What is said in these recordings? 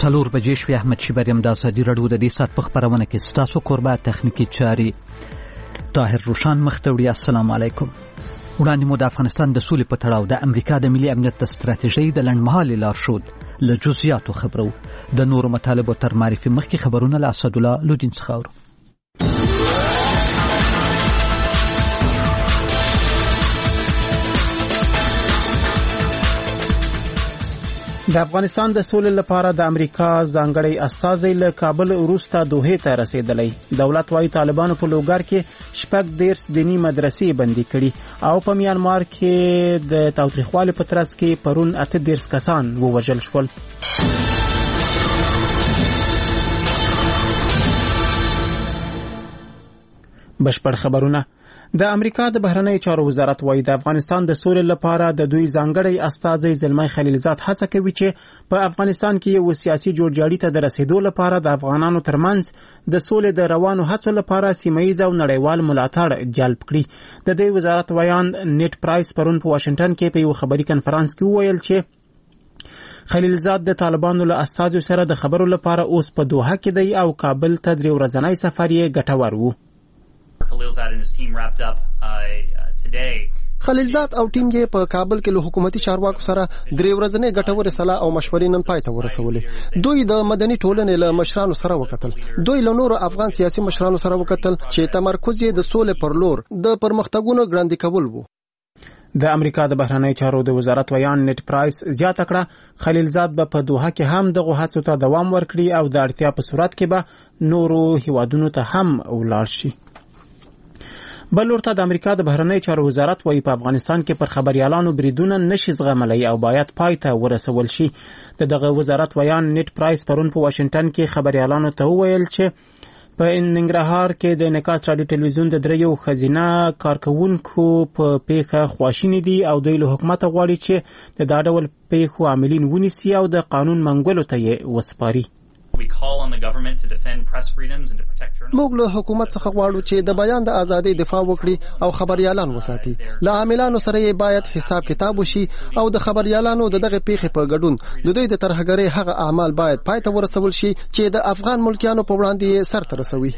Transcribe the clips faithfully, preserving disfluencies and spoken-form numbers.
څلور بجې شوې. احمد شیبر یم. د ازادي راډیو د دې ساعت په خپرونه کې ستاسو کوربه تخنیکي چاري طاهر روشان مخ ته وړي. السلام علیکم. وړاندې مو د افغانستان د سولې په تړاو د امریکا د ملي امنیت د ستراتیژۍ د لنډمهالې لارښود له جزئیاتو خبرو. د نورو مطالبو تر معرفي مخکې خبرونه له اسدالله لودین څخه اورو. د افغانستان د سولې لپاره د امریکا ځانګړی استازی له کابل وروسته دوحې ته رسیدلی. دولت وايي طالبانو په لوګر کې شپږ دیرش دینی مدرسې بندي کړي او په میانمار کې د تاوتریخوالي په ترڅ کې پرون اته دیرش کسان ووژل شول. بشپړ خبرونه. د امریکا د بهرنی چارو وزارت وايي د افغانستان د سولې لپاره د دوی ځانګړی استازی زلمی خلیلزاد هڅه کوي چې په افغانستان کې یو سیاسي جوړجاړي ته د رسیدو لپاره د افغانانو ترمنځ د سولې د روانو هڅو لپاره سیمه‌ییز او نړیوال ملاتړ جلب کړي. د دې وزارت ویان نیټ پرایس پرون په واشنگټن کې په یو خبري کنفرانس کې وویل چې خلیلزاد د طالبانو له استازو سره د خبرو لپاره اوس په دوحه کې دی او کابل ته درې ورځنی سفر یې ګټور و. خلیلزاد او ټیم یې په کابل کې له حکومتي چارواکو سره درې ورځنۍ ګټورې سلا او مشورې نن پای ته ورسولې. دوی د مدني ټولنې له مشرانو سره وکتل. دوی له نورو افغان سیاسي مشرانو سره وکتل چې تمرکز یې د سولې پر لور د پرمختګونو ګړندي کول وو. د امریکا د بهرنی چارو د وزارت ویان نیټ پرایس زیاته کړه خلیلزاد به په دوحه کې هم دغه هڅو ته دوام ورکړي او د اړتیا په صورت کې به نورو هیوادونو ته هم ولاړ شي. بل ورته د امریکا د بهرنی چارو وزارت وايي په افغانستان کې پر خبريالانو بریدونه نشي زغملای او باید پای ته ورسول شي. د دغه وزارت ویان نیټ پرایس پرون په واشنگټن کې خبريالانو ته وویل چې په ننګرهار کې د انعکاس رادیو ټلویزیون د دریو خزینه کارکونکو په پیښه خواشینی دي او دوی له حکومت غواړي چې د دا ډول پیښو عاملین ونیسي او د قانون منګولو ته یې وسپاري. موږ له حکومت څخه غواړو چې د بیان د ازادۍ دفاع وکړي او خبريالان وساتي. له عاملانو سره یې باید حساب کتاب وشي او د خبريالانو د دغه پیښې په ګډون د دوی د ترهګرۍ هغه اعمال باید پای ته ورسول شي چې د افغان ملکیانو په وړاندې سر ته رسوي.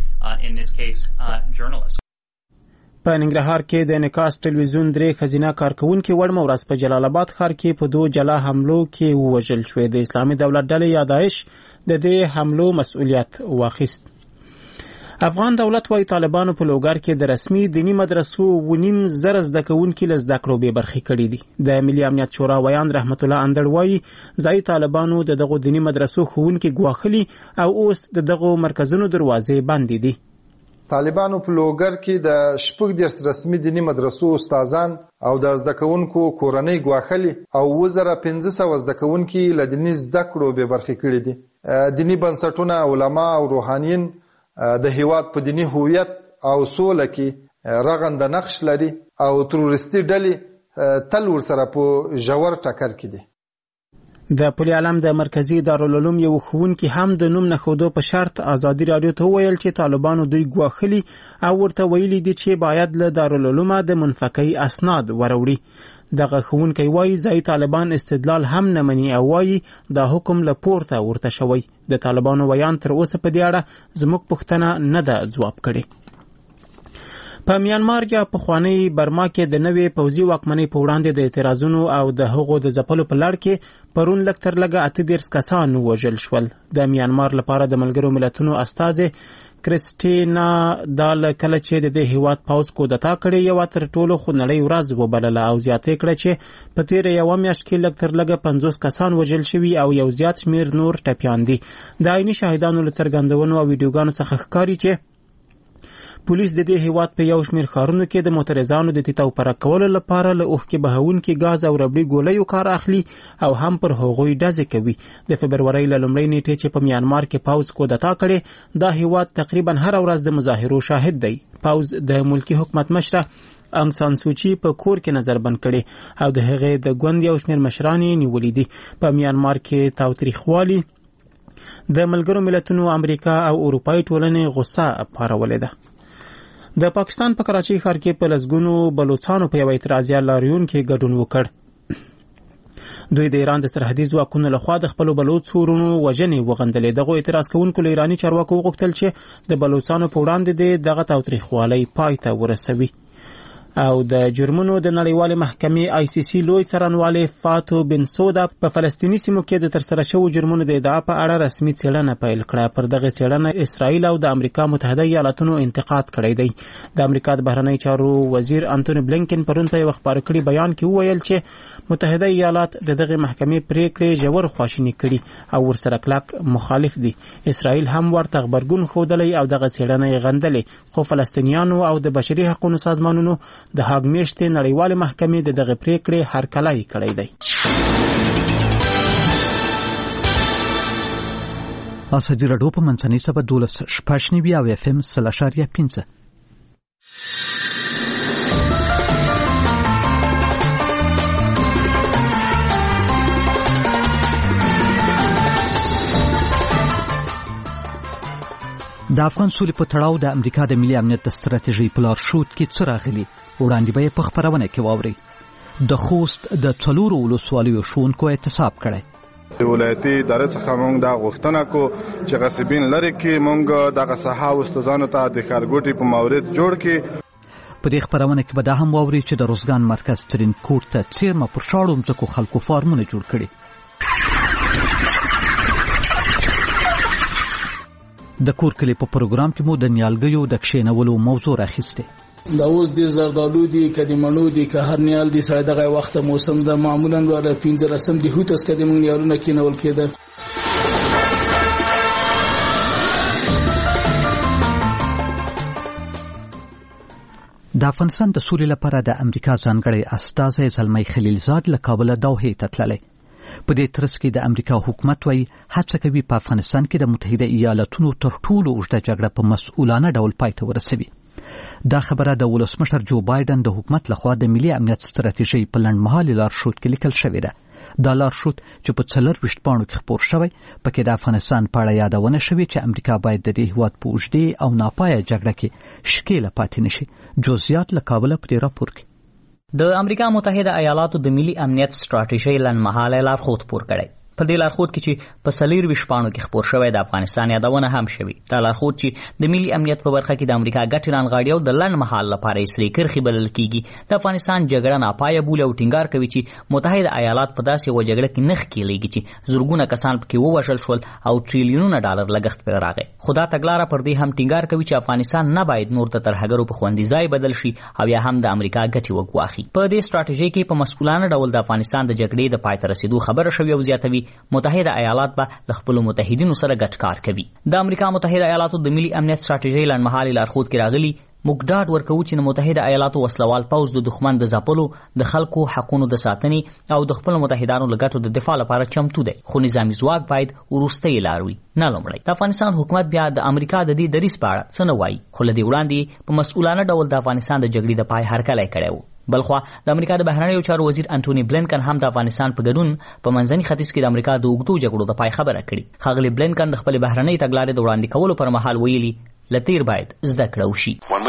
په ننګرهار کې د انعکاس ټلویزیون درې خزینه کارکونکو وړمه ورځ په جلال آباد ښار کې په دوه جلا حملو کې ووژل شوې. د اسلامي دولت ډلې یا داعش د دې حملو مسؤلیت واخیست. افغان دولت وايي طالبانو په لوګر کې د رسمي دینی مدرسو ونیم زره زده کوونکي له زده کړو بې برخې کړي دي. د ملي امنیت شورا ویان رحمت الله اندړ وايي ځای طالبانو د دغو دینی مدرسو ښوونکي ګواښلي او اوس د دغو مرکزونو دروازې بندې دي. طالبانو په لوګر کې د شپږ دیرش رسمي دینی مدرسو استادان او د زده کوونکو کورنۍ ګواښلي او وزره پنځه سوه زده کوونکي له دیني زده کړو بې برخې کړي دي. دینی بنسټونه علما او روحانیین د هیواد په دینی هویت او سوله کې رغنده نقش لري او تروریستي ډلې تل ورسره په ژور ټکر کې دي. د پولي عالم د مرکزی دارالعلوم یو ښوونکي هم د نوم نښودو په شرط ازادي راډیو ته وویل چې طالبانو دوی ګواښلي او ورته ویلي دي چې باید له دارالعلوم د منفکۍ اسناد وروړي. دغه ښوونکی وایي ځای طالبان استدلال هم نه مني او وایي دا حکم له پورته ورته شوی. د طالبانو ویان تر اوسه په دې اړه زموږ پوښتنه نه ده ځواب کړې. په میانمار یا پخوانی برما کې د نوې پوځي واکمنۍ په وړاندې د اعتراضونو او د هغو د ځپلو په لړ کې پرون لږ تر لږه اته دیرش کسان ووژل شول. د میانمار لپاره د ملګرو ملتونو استازې کریسټینا دال کله چې د دې هیواد پوځ کودتا کړې یو تر ټولو خونړۍ ورځ وبلله او زیاتې کړه چې په تیر یو میاشت کې لږ تر لږه پنځوس کسان وژل شوي او یو زیات شمیر نور ټپیان دي. د عیني شاهدانو له څرګندونو او ویډیوګانو څخه ښکاري چې پولیس د دې هیواد په یو شمیر ښارونو کې د معترضانو د تیتاو پرک کولو لپاره له اوښکې بهونکي ګاز او ربړي ګولیو کار اخلي او هم پر هغوی ډزې کوي. د فبرورۍ له لومړۍ نیټې چې په میانمار کې پوځ کودتا کړې دا هیواد تقریبا هر ورځ د مظاهرو شاهد دی. پوځ د ملکی حکومت مشره انګ سان سوچي په کور کې نظر بند کړي او د هغې د ګوند یو شمیر مشران یې نیولي دي. په میانمار کې تاوتریخوالي د ملګرو ملتونو امریکا او اروپایي ټولنې غصه پارولې ده. د پاکستان په کراچۍ ښار کې په لسګونو بلوچستانو په یو اعتراضي لاریون کې ګډون وکړ. دوی د ایران د سرحدي ځواکونو لخوا د خپلو بلوڅ ورونو وژنې وغندلې. دغو اعتراض کوونکو له ایراني چارواکو وغوښتل چې د بلوڅانو په وړاندې دغه تاوتریخوالی پای ته ورسوي. او د جرمونو د نړیوالې محکمې آی سی سی لوی څارنوالي فاتو بنسودا په فلسطیني سیمو کې د ترسره شوو جرمونو د ادعا په اړه رسمي څېړنه پیل کړه. پر دغه څېړنه اسرائیل او د امریکا متحده ایالاتونو انتقاد کړی دی. د امریکا د بهرنی چارو وزیر انټونی بلینکن پرون په یو خبري کړي بیان کې وویل چې متحده ایالات د دغه محکمې پریکړې ژور خواشیني کړي او ورسره کلک مخالف دي. اسرائیل هم ورته غبرګون ښودلی او دغه څېړنه یې غندلې، خو فلسطینیانو او د بشري حقوقو سازمانونو د هاګ میاشتې نړیوالې محکمې د دغه پریکړې هرکلی کړی دی. ازادي راډیو په منځنۍ سبا دولس شپږ نوي او اف ام سل اشاریه پنځه. د افغان سولې په تړاو د امریکا د ملي امنیت د ستراتیژۍ په لارښود کې څه راغلي وړاندې به یې په خپرونه کې واورئ. د خوست د څلورو ولسوالیو ښوونکو اعتصاب کړی. د ولایتي ادارې څخه موږ دا غوښتنه کوو چې غصبین لرې کړي، موږ دغه ساحه استادانو ته د ښارګوټي په مورد جوړ کړي. په دې خپرونه کې به دا هم واورئ چې د روزګان مرکز ترینکوټ ته څیرمه پر شاړو مځکو خلکو فارمونه جوړ کړي. د کور کلی په پروګرام کې مو د نیالګیو د کښېنولو موضوع راخیستې. دا اوس د زردالو دي که د مڼو دي که هر نیال دي سړی دغه وخت موسم ده معمولا والا پنځلسم د هوتس کې د موږ نیالونه کېنول کېده. د افغانستان د سولې لپاره د امریکا ځانګړی استازی زلمی خلیلزاد له کابله دوحې ته تللی. په دې ترڅ کې د امریکا حکومت وايي هڅه کوي په افغانستان کې د متحده ایالاتونو تر ټولو اوږده جګړه په مسؤلانه ډول پای ته ورسوي. دا خبره د ولسمشر جو بایدن د حکومت لخوا د ملي امنیت ستراتیژۍ په لنډمهالي لارښود کې لیکل شوې ده. دا لارښود چې په څلرویشت پاڼو کې خپور شوی پکې د افغانستان په اړه یادونه شوې چې امریکا باید د دې هېواد په اوږدې او ناپایه جګړه کې ښکېله پاتې نشي. جزئیات له کابله په دې راپور کې. د امریکا متحده ایالاتو د ملي امنیت ستراتیژۍ لنډمهالی لارښود خپور کړی. په دې لارښود کې چې په څلرویشت پاڼو کې خپور شوی د افغانستان یادونه هم شوې. دا لارښود چې د ملي امنیت په برخه کې د امریکا ګټې رانغاړي او د لنډ مهال لپاره یې سرې کرښې بلل کېږي. د افغانستان جګړه ناپایه بولي او ټینګار کوي چې متحده ایالات په داسې یوه جګړه کې نه ښکېلېږي چې زرګونه کسان پکې ووژل شول او ټریلیونونه ډالر لګښت پرې راغی. خو دا تګلاره پر دې هم ټینګار کوي چې افغانستان نه باید نور د ترهګرو په خوندي ځای بدل شي او یا هم د امریکا ګټې وګواښي. په دې ستراتیژۍ کې په مسؤلانه ډول د افغانستان د جګړې د پای ته رسېدو خبره شوې او زیاتوي متحده ایالات به له خپلو متحدینو سره ګډ کار کوي. د امریکا متحده ایالاتو د ملي امنیت ستراتیژۍ لنډمهالي لارښود کې راغلي موږ ډاډ ورکوو چې د متحده ایالاتو وسلوال پوځ د دښمن د ځپلو، د خلکو حقونو د ساتنې او د خپلو متحدانو له ګټو د دفاع لپاره چمتو دی، خو نظامي ځواک باید وروستۍ لار وي نه لومړی. د افغانستان حکومت بیا د امریکا د دې دریځ په اړه څه نه وایي، خو له دې وړاندې په مسؤلانه ډول د افغانستان د جګړې د پای هرکلی کړی و. بلخوا د امریکا د بهرنیو چارو وزیر انټونی بلینکن هم د افغانستان په ګډون په منځني ختیځ کې د امریکا د اوږدو جګړو د پای خبره کړې. ښاغلي بلینکن د خپلې بهرنۍ تګلارې د وړاندې کولو پر مهال ویلي له تیر باید زده کړه وشي.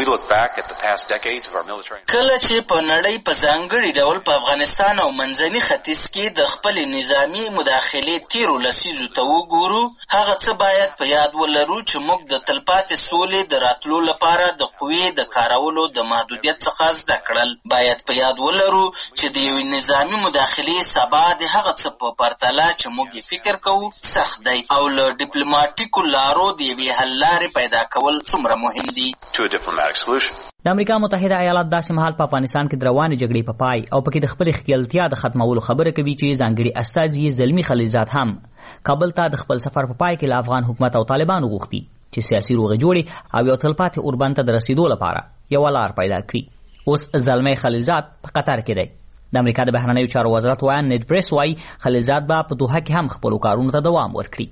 کله چې په نړۍ په ځانګړي ډول په افغانستان او منځني ختیځ کې د خپلې نظامي مداخلې تیرو لسیزو ته وګورو، هغه څه باید په یاد ولرو چې موږ د تلپاتې سولې د راتلو لپاره د قوې د کارولو د محدودیت څخه زده کړل. باید په یاد ولرو چې د یوې نظامي مداخلې سبا د هغه څه په پرتله چې موږ یې فکر کوو سخت دی او له ډیپلوماټیکو لارو د یوې حل لارې پیدا کول څومره مهم دي. د امریکا متحده ایالات داسې مهال په افغانستان کې د روانې جګړې په پای او پکې د خپلې ښکېلتیا د ختمولو خبره کوي چې ځانګړي استازي زلمي خلیلزاد هم کابل ته د خپل سفر په پای کې له افغان حکومت او طالبانو غوښتي چې سیاسي روغې جوړې او یو تلپاتې اوربند ته د رسېدو لپاره یوه لار پیدا کړي. اوس زلمی خلیلزاد په قطر کې دی. د امریکا د بهرنیو چارو وزارت وایان نیډ پریس وایي خلیلزاد به په دوحه کې هم خپلو کارونو ته دوام ورکړي.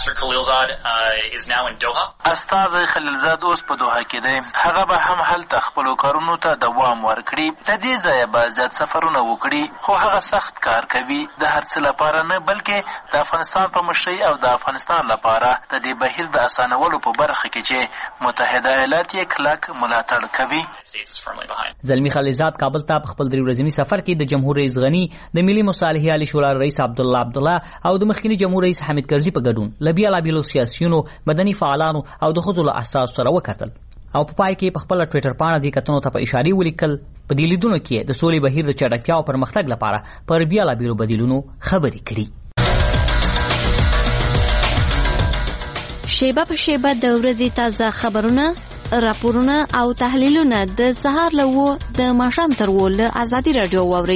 استازی خلیلزاد اوس په دوحه کې دی. هغه به هم هلته خپلو کارونو ته دوام ورکړي. له دې ځایه به زیات سفرونه وکړي، خو هغه سخت کار کوي د هر څه لپاره نه، بلکې د افغانستان په مشرۍ او د افغانستان لپاره د دې بهیر د اسانولو په برخه کې چې متحده ایالات یې کلک ملاتړ کوي. زلمی خلیلزاد کابل ته په خپل درې ورځني سفر کې د د جمهور رئیس غنی د ملي مصالحې عالی شورا رئیس عبدالله عبدالله او د مخکني جمهور رئیس حامد کرزي په ګډون له بېلابېلو سیاسیونو مدني فعالانو او د ښځو له اساسو سره وکتل او په پای کې په خپله ټویټر پاڼه دې کتنو ته په اشارې ولیکل. په دې لیدنو کې د سولې بهیر د چټکتیا او پرمختګ لپاره پر بېلابېلو بدیلونو خبرې کړي. شیبه په شیبه د ورځې تازه خبرونه، راپورونه او تحلیلونه د سهار له اوه د ماښام تر اوه له ازادي راډیو واورئ.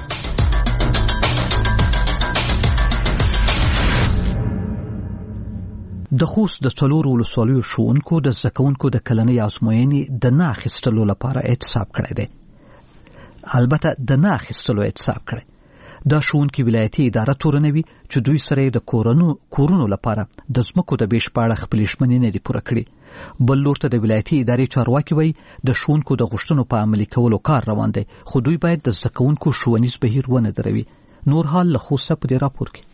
د خوست د څلورو ولسوالیو ښوونکو د زده کوونکو د کلنۍ ازموینې د نه اخیستلو لپاره اعتصاب کړی دی. البته د نه اخیستلو اعتصاب کړی. دا ښوونکي ولایتي اداره تورنوي چې دوی سره د کورونو کورونو لپاره د ځمکو د بیش په اړه خپلې ژمنې نه دي پوره کړي. بل لور ته د ولایتي ادارې چارواکي وایي د ښوونکو د غوښتنو په عملي کولو کار روان دی، خو دوی باید د زده کوونکو ښوونیز بهیر ونه دروي. نور حال له خوسته په دې راپور کې.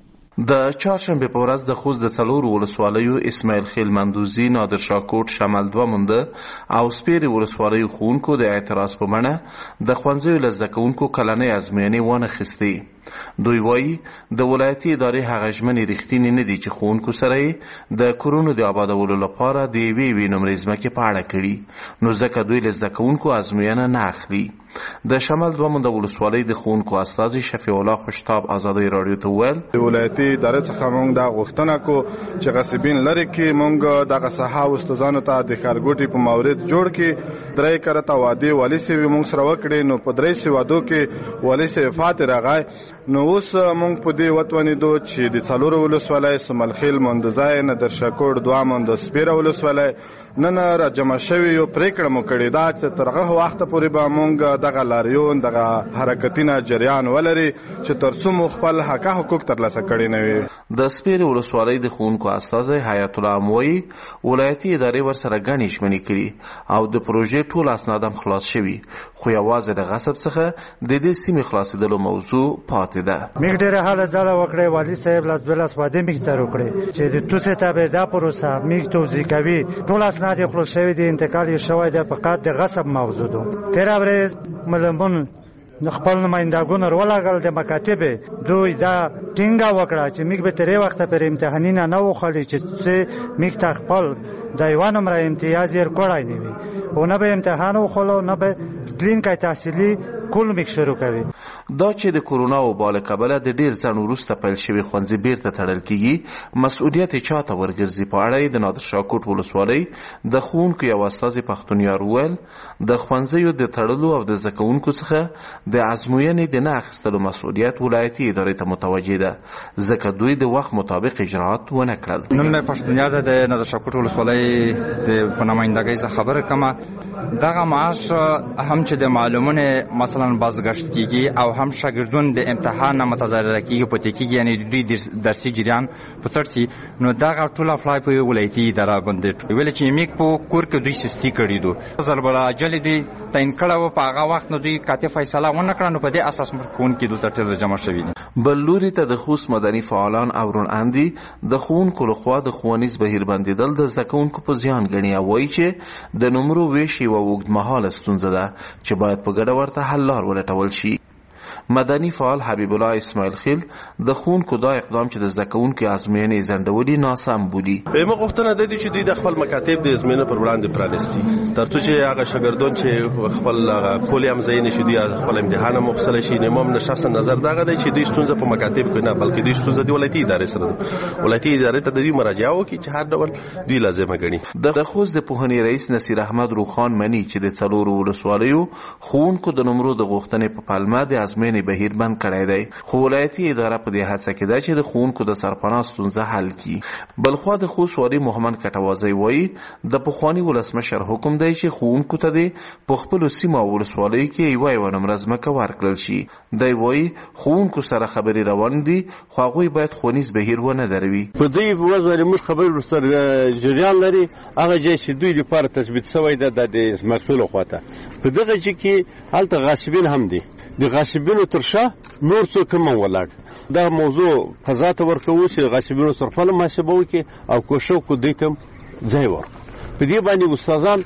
د چهارشنبه په ورځ د خوست د څلورو ولسوالیو اسماعیل خیل مندوزي، نادر شاکوټ، شمال دوه مونده او سپیرې ولسوالیو ښوونکو د اعتراض په بڼه د ښوونځیو له زده کوونکو کلنۍ ازموینې وانخیستې. دوی وایي د ولایتي ادارې هغه ژمنې رښتینې نه دي چې ښوونکو سره یې د کورونو د آبادولو لپاره د یوې یوې نمرې ځمکې په اړه کړي، نو ځکه دوی له زده کوونکو ازموینه نه اخلي. د شمال دوه مونده ولسوالۍ د ښوونکو استازي شفیع الله خوشتاب ازادي راډیو ته وویل د ولایتي ادارې څخه موږ دا غوښتنه کو چې غصبین لرې کړي. موږ دغه ساحه استادانو ته د ښارګوټي په مورد جوړ کړي. درې کرته وعدې والي صاحب موږ سره وکړې، نو په درې سوادو کې والي صاحب فاتح راغی. نو اوس موږ په دې وتوانېدو چې د څلورو ولسوالۍ سملخیل، مندوزای، نادر شاکوټ، دوه مونده، سپیره ولسوالۍ نن را جمع شوي یو پریکړه مو کړې ده چې تر هغه وخته پورې به موږ دغه لاریون دغه حرکتونه جریان ولري چې تر څو مو خپل حق حقوق ترلاسه کړي نه وي. د سپیرې ولسوالۍ د ښوونکو استازی حیات الله وایي ولایتي ادارې ورسره ګڼې ژمنې کړي او د پروژې ټول اسناد هم خلاص شوي، خو یوازې د غصب څخه د دې سیمې خلاصېدلو موضوع پاتې ده. موږ ډېره هله زده وکړې، والي صاحب لاس بلاس وعدې موږ سره وکړې چې د توسې تابعدا پروسه موږ توضیح کوي، ټول اسناد یې خلاص شوي دي، انتقال یې شوی دی، فقط د غصب موضوع ده. تېره ورځ ملمون خپل نمایندګان ورولګل د مکاتبې، دوی دا ټینګه وکړه چې موږ به ترې وخته پر امتحانونه نه وخلي چې موږ ته خپل د یوه نمره امتیاز یې کړی نه وي، او نه به امتحان وخلو نه به کلینیکای تحصیلي کول میک شروع کوي. دا چې د کورونا وبا له کبله د ډیر ځنډ وروسته پیل شوي ښوونځي بیرته تړل کیږي، مسؤلیت یې چاته ورګرځي؟ په اړه یې د نادر شاکوټ ولسوالۍ د ښوونکو یو استازي پښتونیار وویل د ښوونځیو د تړلو او د زده کوونکو څخه د ازموینې د نه اخیستلو مسؤلیت ولایتي ادارې ته متوجه ده، ځکه دوی د وخت مطابق اجراات ونه کړل. نوم مې پښتونیار ده، د نادر شاکوټ ولسوالۍ د په نمایندګۍ څخه خبره کومه. دغه معاش هم چې د معلومونه مثلا بازگشت کیږي او هم شاګردون د امتحان نه متضرر کیږي، پاتې کیږي، یعنی دوی درسي جریان په څرسي، نو دغه ټول افلای په ولایتي اداره باندې ویل چې میک په کور کې دوی سستی کړی دو، ضرب الاجل دوی تعین کړو، په هغه وخت نو دوی کاته فیصله ونه کړه، نو په دې اساس مخکون کې دوی ترتیب جمع شوی دي. بل لوري ته د خوست مدني فعالان او روناندي د ښوونکو لخوا د ښوونیز بهیر بندیدل د زده کوونکو په زیان ګڼي او وایي چې د نمرو ویش یوه اوږدمهاله ستونزه ده چې باید په ګډه ورته حل لار ولټول شي. مدني فعال حبیب الله اسماعیل خیل د ښوونکو دا اقدام چې د زده کوونکو ازموینې ځنډولي ناسم بولي. زموږ غوښتنه ده چې دوی د خپل مکاتب د ازموینې پر وړاندې پرانیستي تر څو چې هغه شاګردان چې خپل پولي هم ځای نشي، دوی خپل امتحان هم مخصله شي. نو موږ شخصا نظر دغه دی چې دوی ستونزه په مکاتب کې نه بلکې دوی ستونزه د ولایتي ادارې سره ده، ولایتي ادارې ته د دوی مراجعه وکړي چې هر ډول دوی لازمه ګڼي. د خوست د پوهنې رئیس نصیر احمد روخان مني چې د څلورو ولسوالیو ښوونکو د نمرو د غوښتنې په پلمه د ازموینې بهیر بند کړی دی، خو ولایتي اداره په دې هڅه کې ده چې د ښوونکو د سرپناه ستونزه حل کړي. بلخوا د خوست والي محمد کټوازی وایي د پخواني ولسمشر حکم دی چې ښوونکو ته د په خپلو سیمو او ولسوالیو کې یوه یوه نمره ځمکه ورکړل شي. دی وایي ښوونکو سره خبرې روان دي، خو هغوی باید ښوونیز بهیر ونه دروي. په دې ورځ باندې موږ خبرې ورسره جریان لري، هغه ځای چې دوی لپاره تثبیت شوی ده د مسؤلو خواته. په دغه ځای کې هلته غاصبین هم دي، د غاصبینو تر شا نور څوک هم ولاړ. دا موضوع قضا ته ورکوو چې غاصبینو سره خپله محاسبه وکړي او کوښښ وکړو دوی ته ځای ورکړو. په دې باندې استادان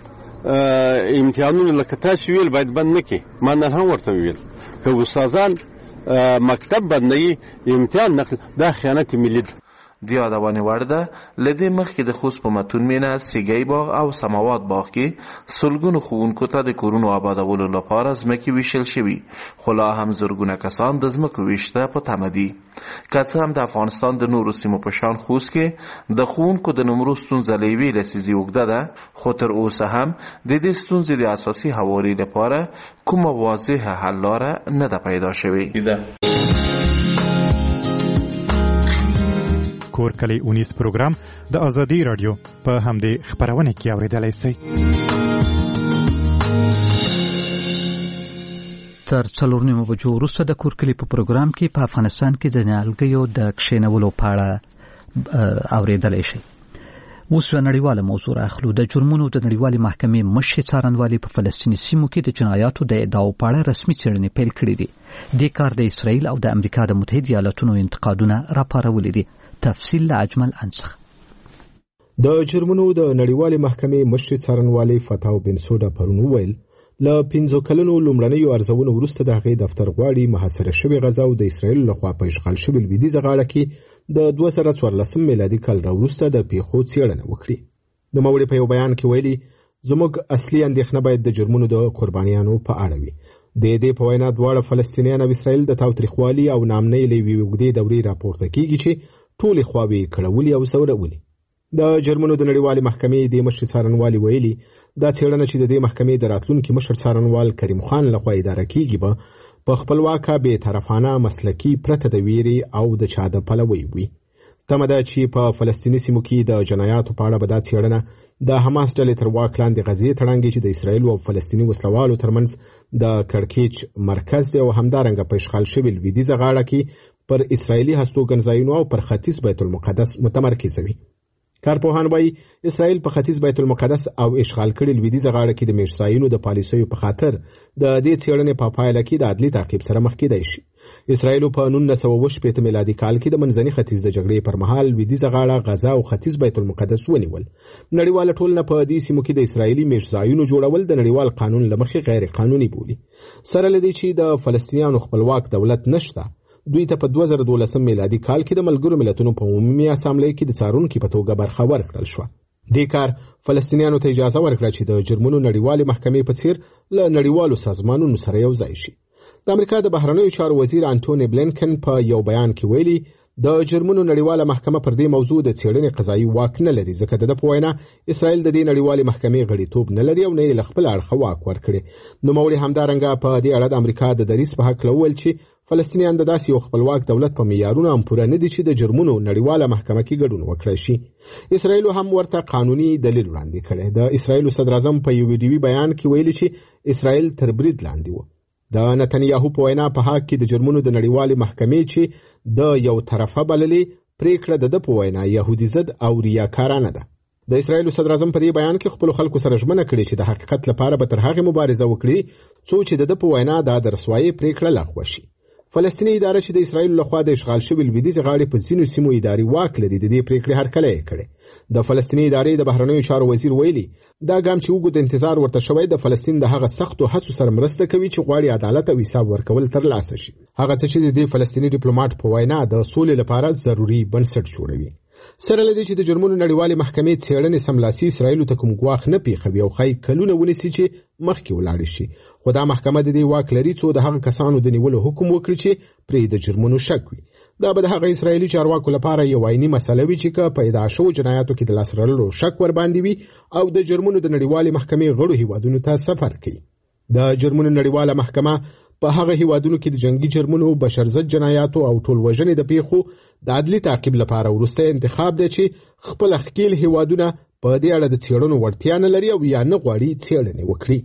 امتحانونه لکه تاسو ویل باید بند نه کړي. ما نن هم ورته ویل که استادان مکتب بندوي امتحان نقل دا خیانت ملي ده. د یادونې وړ ده له دې مخکې د خوست په متون مینه سیګی باغ او سماوات باغ کې سلګونو ښوونکو ته د کورونو آبادولو لپاره ځمکې ویشل شوي، خو لا هم زرګونه کسان د ځمکو ویش ته په تمه دي. که څه هم د افغانستان د نورو سیمو په شان خوست کې د ښوونکو د نمرو ستونزه له یوې لسیزې اوږده ده، خو تر اوسه هم د دې ستونزې د اساسي هواري لپاره کومه واضحه حل لاره نه ده پیدا شوې. کور کلی اونیس پروګرام د ازادي رادیو په همدې خبرونه کې اوریدلای شئ. تر څلور نیمو بجو وروسته د کور کلی په پروګرام کې په افغانستان کې د نیالګیو د کښینولو په اړه اوریدلای شئ. اوس نړیواله موضوع راخلو. د جرمونو د نړیوالې محکمې مشر څارنوالي په فلسطیني سیمو کې د جنایاتو د ادعاو په اړه رسمي څېړنې پیل کړې دي. دې کار د اسرائیل او د امریکا د متحده ایالاتونو انتقادونه راپارولي دي. تفصیل له اجمل انصخ. د جرمونو د نړیوالې محکمې مشر څارنوالي فتاو بن سودا پرون وویل له پنځو کلونو لومړنیو ارزونو وروسته د هغې دفتر غواړي محاصره شوې غزا او د اسرائیل لخوا په اشغال شوې لویدیځه غاړه کې د دوه زره څوارلسم میلادي کال راوروسته د پیښو څېړنه وکړي. نوموړي په یو بیان کې ویلي زموږ اصلي اندېښنه باید د جرمونو د قربانیانو په اړه وي. د دې په وینا دواړه فلسطینیان او اسرائیل د تاوتریخوالي او نامنۍ له یوې اوږدې دورې راپورته کیږي چې ټولې خواوې کړولي او ځورولي. د جرمونو د نړیوالې محکمې د مشر څارنوالي ویلي دا څېړنه چې د دې محکمې د راتلونکي مشر څارنوال کریم خان لخوا اداره کیږي به په خپلواکه بې طرفانه مسلکي پرته د ویرې او د چا د پلوۍ وي. تمه ده چې په فلسطیني سیمو کې د جنایاتو په اړه به دا څېړنه د حماس ډلې تر واک لاندې غزې تړانګې چې د اسرائیل او فلسطیني وسلوالو ترمنځ د کړکېچ مرکز دی او همدارنګه په اشغال شوې لویدیځه غاړه کې پر اسرائیلي هستوګنځایونو او پر ختیځ بیت المقدس متمرکز وي. کارپوهان وایي اسرائیل په ختیځ بیت المقدس او اشغال کړي لویدیځه غاړه کې د میرزایانو د پالیسیو په خاطر د دې څېړنې په پایله کې د عدلي تعقیب سره مخ کېدای شي. اسرائیل په نولس سوه اووه شپېته میلادي کال کې د منځني ختیځ د جګړې پر مهال لویدیځه غاړه غزا او ختیځ بیت المقدس ونیول. نړیواله ټولنه په دې سیمو کې د اسرائیلي میرزایانو جوړول د نړیوال قانون له مخې غیر قانوني بولي. سره له دې چې د فلسطینیانو خپلواک دولت نشته، دوی ته په دوه زره دولسم میلادي کال کې د ملګرو ملتونو په عمومي اسامبلې کې د څارونکي په توګه برخه ورکړل شوه. دې کار فلسطینیانو ته اجازه ورکړه چې د جرمونو نړیوالې محکمې په څیر له نړیوالو سازمانونو سره یو ځای شي. د امریکا د بهرنیو چارو وزیر انټونی بلینکن په یو بیان کې ویلي د جرمونو نړیواله محکمه پر دې موضوع د څېړنې قضایي واک نه لري، ځکه د ده په وینا اسرائیل د دې نړیوالې محکمې غړیتوب نه لري او نه یې له خپل اړخه واک ورکړي. نوموړي همدارنګه په دې اړه د امریکا د دریځ په هکله وویل چې فلسطینیان د داسې یو خپلواک دولت په معیارونو هم پوره نه دي چې د جرمونو نړیواله محکمه کې ګډون وکړی شي. اسرائیل هم ورته قانوني دلیل وړاندې کړی. د اسرائیل صدر اعظم په یو ویډیوي بیان کې ویلي چې اسرائیل تر برید لاندې و. د نتنیاهو په وینا په حق کې د جرمونو د نړیوالې محکمې چې د یو طرفه بللې پریکړه د ده په وینا یهودي ضد او ریاکارانه ده. د اسرائیل صدر اعظم په دې بیان کې خپل خلکو سره ژمنه کړې چې د حقیقت لپاره به تر هغې مبارزه وکړي څو چې د ده په وینا دا د رسوایۍ پریکړه لغوه شي. فلسطیني اداره چې د اسرائیل لخوا د اشغال شوې لویدیځې غاړې په ځینو سیمو اداري واک لري د دې پریکړې هرکلی یې کړی. د فلسطیني ادارې د بهرنیو چارو وزیر ویلي دا ګام چې اوږد انتظار ورته شوی د فلسطین د هغه سختو هڅو سره مرسته کوي چې غواړي عدالت او حساب ورکول ترلاسه شي. هغه څه چې د دې فلسطیني ډیپلوماټ په وینا د سولې لپاره ضروري بنسټ جوړوي. سره له دې چې د جرمونو نړیوالې محکمې څېړنې سملاسي اسرائیلو ته کوم ګواښ نه پیښوي او ښایي کلونه ونیسي چې مخکې ولاړې شي، خو دا محکمه د دې واک لري څو د هغه کسانو د نیولو حکم وکړي چې پرې د جرمونو شک وي. دا به د هغه اسرائیلي چارواکو لپاره یو عیني مسله وي چې که په ادعا شوو جنایاتو کې د لاس رالو شک ورباندې وي او د جرمونو د نړیوالې محکمې غړو هیوادونو ته سفر کوي. د جرمونو نړیواله محکمه په هغه هیوادونو کې د جنگي جرمونو، بشرضد جنایاتو او ټولوژنې د پیښو د عدلي تعقیب لپاره وروستی انتخاب دی چې خپل ښکیل هیوادونه په دې اړه د څېړنو وړتیا نه لري او یا نه غواړي څېړنې وکړي.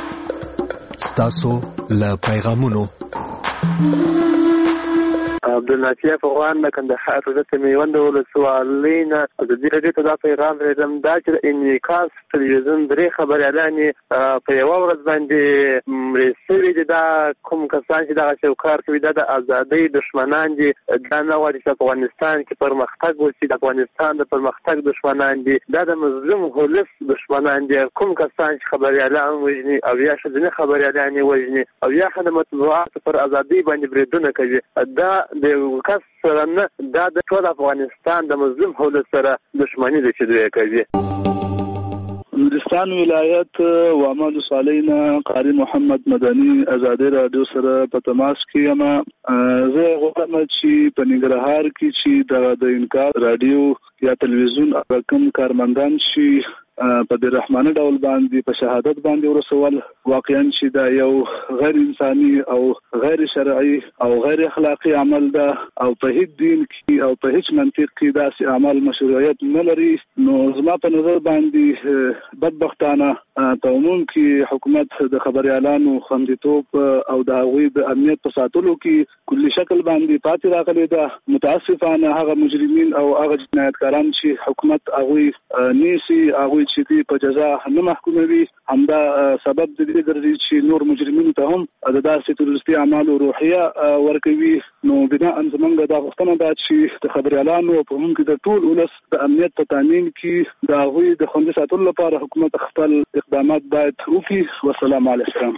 ستاسو له پیغامونو د عبدالنافع افغان د کندهار ولایت میوند ولسوالۍ نه ازادي راډیو ته دا پیغام لرم دا چې انعکاس تلویزیون درې خبریالان په یو ورځ باندې مرسوي دي دا کوم کسان چې دغه شوکار کوي دا د ازادۍ دشمنان دي دا نه غواړي چې افغانستان کې پرمختګ وشي د افغانستان د پرمختګ دشمنان دي دا د مظلوم ولس دشمنان دي کوم کسان چې خبریالان وژني او یا ښځینه خبریالان وژني او یا د مطبوعاتو پر ازادۍ باندې بریدونه کوي دا د یو کس سره نه دا د ټول افغانستان د مظلوم ولس سره دشمني ده چې دوی کوي. نورستان ولایت وامد صالحینا قاری محمد مدني ازادي رادیو سره په تماس کې یم. زه غواړم چې په ننګرهار کې چې د انکار رادیو یا تلویزیون کوم کارمندان شي په د رحمانه ډول باندې په شهادت باندې ورسول واقعا چې دا یو غیر انساني او غیر شرعي او غیر اخلاقی عمل ده او په هیڅ دین کې او په هیڅ منطق کې داسې عمل مشروعیت نه لري. نو زما په نظر باندې بدبختانه په عموم کې حکومت د خبريالانو خوندیتوب او د هغوی د امنیت په ساتلو کې کلی شکل باندې پاتې راغلی ده. متاسفانه هغه مجرمین او هغه جنایتکاران چې حکومت هغوی نیسي هغوی چې دی په جزا نه محکوموي همدا سبب د دې ګرځي چې نور مجرمینو ته هم د داسې تروریستي اعمالو روحیه ورکوي. نو بنا ان زمونږ دا غوښتنه ده چې د خبريالانو په هم کې د ټول ولس د امنیت په تامین کې د هغوی د خوندي ساتلو لپاره حکومت خپل اقدامات باید وکړي. والسلام علیکم.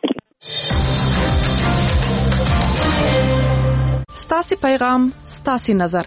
ستاسو پیغام ستاسو نظر.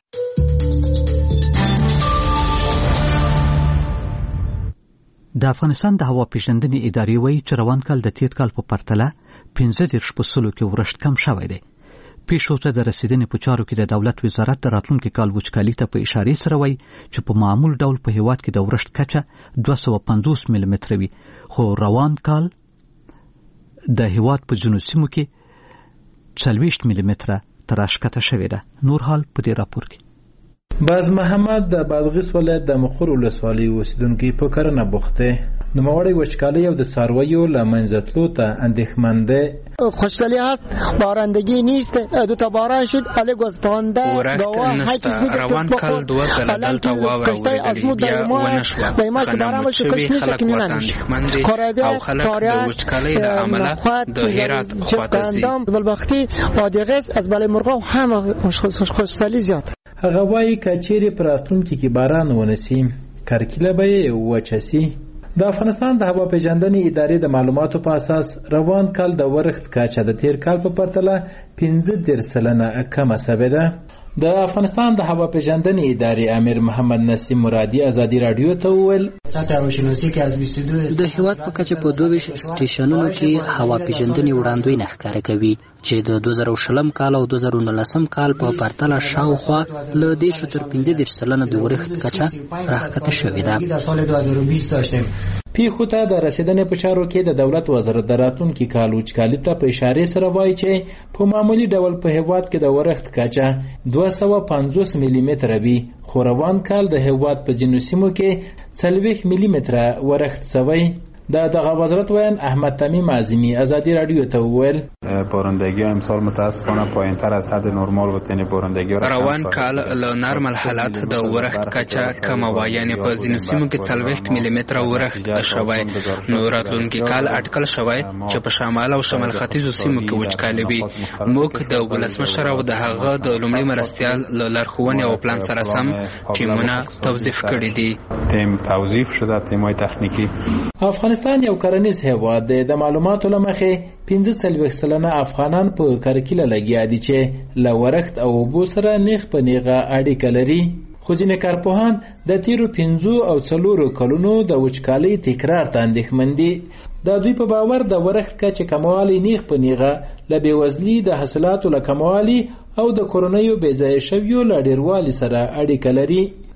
د افغانستان د هوا پیژندنې ادارې وایي چې روان کال د تیر کال په پرتله پنځه دېرش په سلو کې ورښت کم شوی دی. پیښو ته د رسیدنې په چارو کې د دولت وزارت د راتلونکي کال وچکالي ته په اشارې سره وایي چې په معمول ډول په هیواد کې د ورښت کچه دوه سوه پنځوس ملي متره وي، خو روان کال د هیواد په ځینو سیمو کې څلوېښت ملي متره تر راښکته شوې ده. نور حال په دې راپور کې. باز محمد د بادغیس ولایت د مخور ولسوالۍ اوسیدونکی په کرنه بوخت دی. نوموړی وچکالۍ او د څارویو له منځه تلو ته اندېښمن دی. خوشحالی هست، بارندگی نیست، دو تا باران شد علی گوسپانده ورښت نشته. روان کال دوه ځله دلته واوره ورېدلې بیا ونه شوه. غنم شوي خلک ورته اندېښمن دي او خلک د وچکالۍ له امله د هرات خواته ځي. بلبختي بادغیس از بالای مرغاب هم خوشحالی زیاد. هغه وایي که چیرې په راتلونکي کې باران ونسي کرکیله به یې وچه سي. د افغانستان د هوا پیژندنې ادارې د معلوماتو په اساس روان کال د ورښت کچه د تیر کال په پرتله پنځه دېرش سلنه کمه شوې ده. د افغانستان د هوا پیژندنې ادارې امیر محمد نسیم مرادي ازادي رادیو ته وویل د هیواد په کچه په دوه ویشت سټیشنونو کې هوا پیژندنې وړاندوینه ښکاره کوي چې د دوه زره شلم کال او دوه زره نولسم کال په پرتله شاوخوا له دېرشو تر پنځه دېرش سلنه د ورښت کچه راښکته شوې ده. پیښو ته د رسیدنې په چارو کې د دولت وزارت د راتلونکي کال وچکالي ته په اشارې سره وایي چې په معمولي ډول په هیواد کې د ورښت کچه دوه سوه پنځوس ملي متره وي، خو روان کال د هیواد په ځینو سیمو کې څلوېښت ملي متره ورښت شوی. د دغه وزارت ویان احمد تمیم اعظمی ازادی رادیو ته وویل بارندگی امسال متاسفانه پایینتر از حد نرمال بود، یعنی بارندگی روان کال له نرمال حالت د ورښت کچه کمه وه، یعنی په ځینو سیمو کې څلوېښت ملي متره ورښت شوی. نو راتلونکي کال اټکل شوی چې په شمال او شمال ختیځو سیمو کې وچکالي وي. موږ د ولسمشر او د هغه د لومړي مرستیال له لارښوونې او پلان سره سم ټیمونه توظیف کړي دي. تیم توظیف شده، تیمای تخنیکی. افغانستان یو کرنیز هیواد دی. د معلوماتو له مخې پنځه څلوېښت سلنه افغانان په کرکیله لګیا دي چې له ورښت او اوبو سره نیغ په نیغه اړیکه لري. خو ځینې کارپوهان د تیرو پنځو او څلورو کلونو د وچکالۍ تکرار ته اندېښمن دي. د دوی په باور د ورښت کچې کموالی نیغ په نیغه له بېوزلي، د حاصلاتو له کموالي او د کورنیو بېځایه شویو له ډېروالي سره اړیکه لري.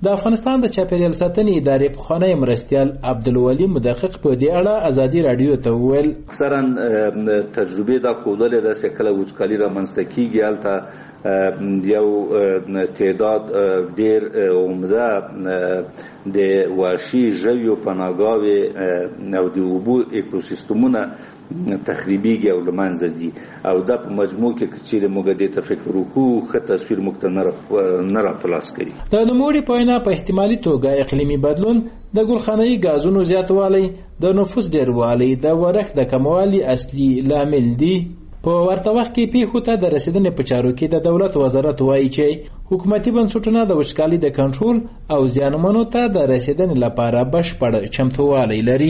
د افغانستان د چاپیریال ساتنې ادارې پخوانی مرستیال عبدالولي مدقق په دې اړه ازادي راډیو ته وویل اکثرا تجربې دا ښودلې ده چې کله وچکالي رامنځته کیږي هلته یو تعداد ډیر عمده د وحشي ژویو پناهګاوې او د اوبو اکوسیستمونه تخریبیږي او له منځه ځي او دا په مجموع کې چې موږ دې ته فکر وکړو ښه تصویر موږ ته نه راپلاس کوي. د نوموړي په وینا په احتمالي توګه اقلیمي بدلون د ګلخانه‌ایي ګازونو زیاتوالی د نفوس ډیروالی د ورښت د کموالي اصلي لامل دي. په ورته وخت کې پیښو ته د رسیدنې په چارو کې د دولت وزارت وایي چې حکومتي بنسټونه د وچکالي د کنټرول او زیانمنو ته د رسیدنې لپاره بشپړ چمتووالی لري.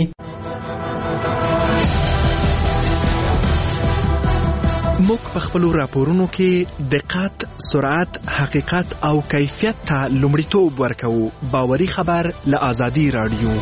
موږ په خپلو راپورونو کې دقت، سرعت، حقیقت او کیفیت ته لومړیتوب ورکوو. باوري خبر له آزادي راډیو.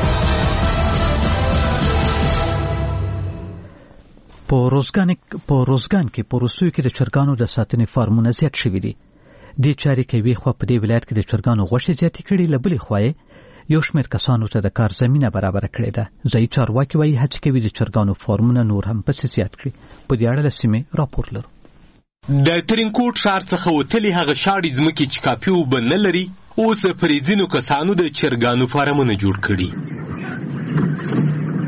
په روزګان په روزګان کې په روسیو کې د چرګانو د ساتنې فارمونه زیات شوي دي. دې چارې کوي خو په دې ولایت کې د چرګانو غوښې زیاتې کړي، له بلې خوا یو شمېر کسانو ته د کار زمینه برابره کړې ده. ځایي چارواکي وایي هڅې کوي د چرګانو فارمونه نور هم پسې زیات کړي. په دې اړه له سیمې راپور لرو. د ترینکوټ ښار څخه وتلې هغه شاړې ځمکې چې کافي اوبه نه لري اوس پرې ځینو کسانو د چرګانو فارمونه جوړ کړي.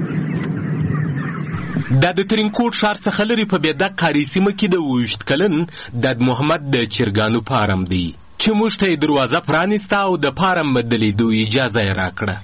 دا د ترینکوټ ښار څخه لرې په بېدق کاري سیمه کې د اوږد کلن داد محمد د چرګانو فارم دی چې موږ ته یې دروازه پرانیسته او د فارم بدلیدو اجازه یې راکړه.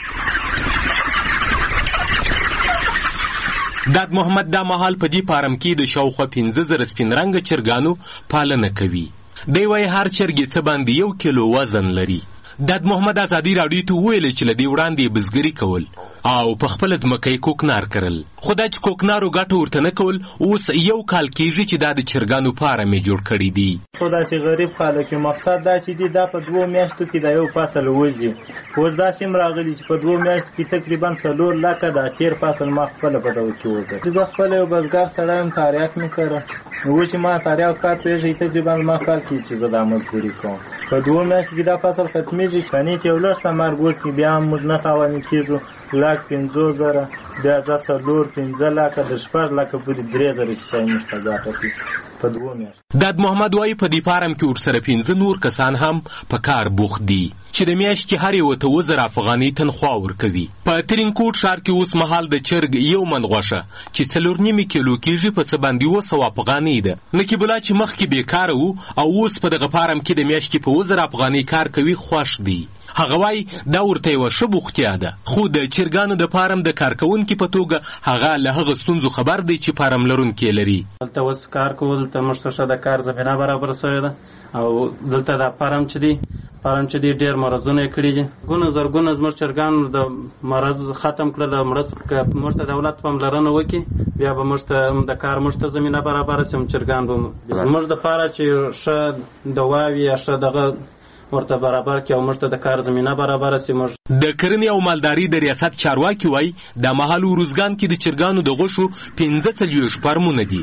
داد محمد دا مهال په دې فارم کې د شاوخوا پنځه زره سپین رنګه چرګانو پالنه کوي. دی وایي هر چرګ څه باندې یو کیلو وزن لري. داد محمد ازادي راډیو ته وویل چې له دې وړاندې یې بزګري کول او په خپله ځمکه یې کوکنار کرل، خو دا چې کوکنارو ګټه ورته نه کول اوس یو کال کېږي چې دا د چرګانو فارم یې جوړ کړی دی. خو داسې غریب خلک مقصد دا چې دی دا په دوو میاشتو کې د یو فصل وځي. اوس داسې هم راغلي چې په دوو میاشتو کې تقریبا څلور لکه د تېر فصل ما خپله په ډول کې وځي. زه خپله یو بزګر سړی یم، تاریخ مې کړه نو چې ما تاریخ کار پرېږدي تقریبا ما کال کې چې زه دا مزدوري کوم. په دوو میاشتو کې دا فصل ختمېږي کنې چې یو لږ ثمر ګوټ بیا هم موږ نه تاواني کېږو لاک پنځو زره بیا زه څلور پنځه لکه د شپږ لکه پورې درې زره چې چای موږ ته ګټه کوي په دوو میاشتو. داد محمد وایي په دې فارم کې ورسره پنځه نور کسان هم په کار بوخت دي چې د میاشتې هر یوه ته اووه زره افغانۍ تنخوا ورکوي. په ترینکوټ ښار کې اوس مهال د چرګ یو من غوښه چې څلور نیمې کیلو کېږي په څه باندې اووه سوه افغانۍ ده. نقیب الله چې مخکې بېکاره و او اوس په دغه فارم کې د میاشتې په اووه زره افغانۍ کار کوي خوښ دی. هغه وایي دا ورته یوه ښه بوختیا ده، خو د چرګانو د فارم د کارکوونکي په توګه هغه له هغه ستونزو خبر دی چې فارم لرونکي لري. دلته اوس کار کوو، دلته موږ ته ښه د کار زمینه برابره شوې ده او دلته دا فارم چې دی فارم چې دی ډېر مرضونه یې کړي دي. ګونه زرګونه زموږ چرګانو د مرض ختم کړل. مرض که موږ ته دولت پاملرنه وکړي بیا به موږ ته د کار موږ ته زمینه برابره شي، چرګان به موږ دپاره چې ښه دواوي یا ښه دغه ورته برابر کړي او موږ ته د کار زمینه برابره شي. موږ د کرنې او مالداري د ریاست چارواکي وایي دا مهال روزګان کې د چرګانو د غوښو پنځه څلوېښت فارمونه دي،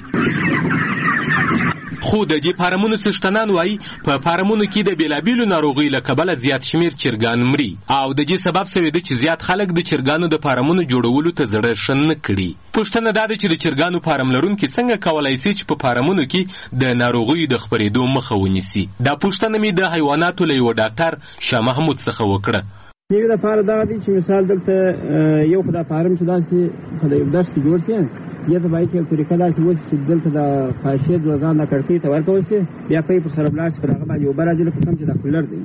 خو د دې فارمونو څښتنان وایي په فارمونو کې د بېلابېلو ناروغیو له کبله زیات شمېر چرګان مري او د دې سبب سوی ده چې زیات خلک د چرګانو د فارمونو جوړولو ته زړه ښه نه کړي. پوښتنه دا ده چې د چرګانو فارم لرونکي څنګه کولی سي چې په فارمونو کې د ناروغیو د خپرېدو مخه ونیسي. دا پوښتنه مې د حیواناتو له یوه ډاکټر شاه محمود څخه وکړه. یو دپاره دغه دی چې مثال دلته یو خو دا فارم چې داسې په یو دشت کې جوړ شي یا ته باید یو طریقه داسې وشي چې دلته د خاشې دوزان د کړکۍ ته ورکول شي، بیا پی پر سره ولاړ شي، پر هغه باندې اوبه راځي لکه کوم چې دا کولر دی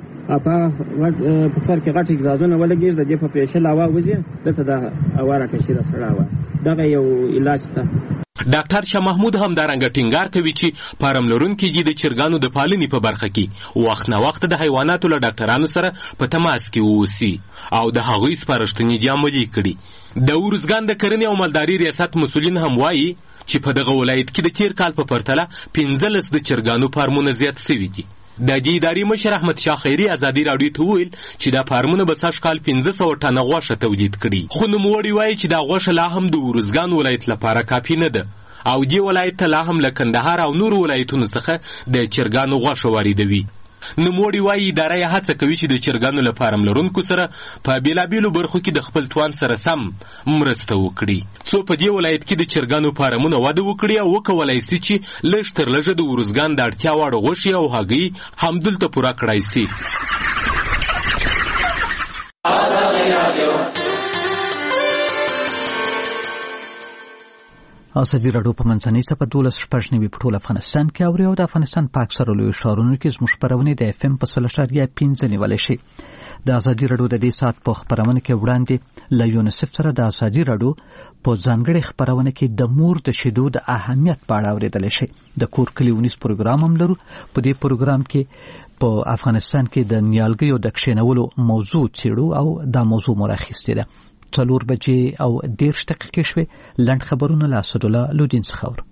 په سر کې غټ اګزازونه ولګېږي، د دې په پېشل هوا وځي دلته د هوا راکشي د سړه هوا. دغه یو علاج شته. ډاکټر شاه محمود همدارنګه ټینګار کوي چې فارم لرونکي دي د چرګانو د پالنې په برخه کې وخت نه وخت د حیواناتو له ډاکټرانو سره په تماس کې واوسي او د هغوی سپارښتنې دي عملي کړي. د ارزګان د کرنې او مالداري ریاست مسؤلین هم وایي چې په دغه ولایت کې د تیر کال په پرتله پنځلس د چرګانو فارمونه زیات سوي دي. د دې ادارې مشر احمد شاه خیري ازادي راډیو ته وویل چې دا فارمونه به سږ کال پنځه سوه ټنه غوښه تولید کړي، خو نوموړي وایي چې دا غوښه لا هم د ارزګان ولایت لپاره کافي نه ده او دې ولایت ته لا هم له کندهار او نورو ولایتونو څخه د چرګانو غوښه واردوي. نوموړي وایي اداره یې هڅه کوي چې د چرګانو له فارم لرونکو سره په بېلابېلو برخو کې د خپل توان سره سم مرسته وکړي څو په دې ولایت کې د چرګانو فارمونه وده وکړي او وکولای سي چې لږ تر لږه د ارزګان د اړتیا وړ غوښې او هګۍ همدلته پوره کړای سي. ازادي راډیو په منځنۍ څپه دولس شپږ نوي په ټول افغانستان کې اوري او د افغانستان په اکثرو لویو ښارونو کې زموږ خپرونې د اف ام په سل اشاریه پنځه نیولی شي. د ازادي راډیو د دې ساعت په خپرونه کې وړاندې له یونیسف سره د ازادي راډیو په ځانګړې خپرونه کې د مور د شیدو د اهمیت په اړه اورېدلی شي. د کور کلي ونیس پروګرام هم لرو. په دې پروګرام کې په افغانستان کې د نیالګیو د کښېنولو موضوع څېړو او دا موضوع مو راخیستې ده. څلور بجې او دېرش دقیقې شوې. لنډ خبرونه له اسدالله لودین څخه اورو.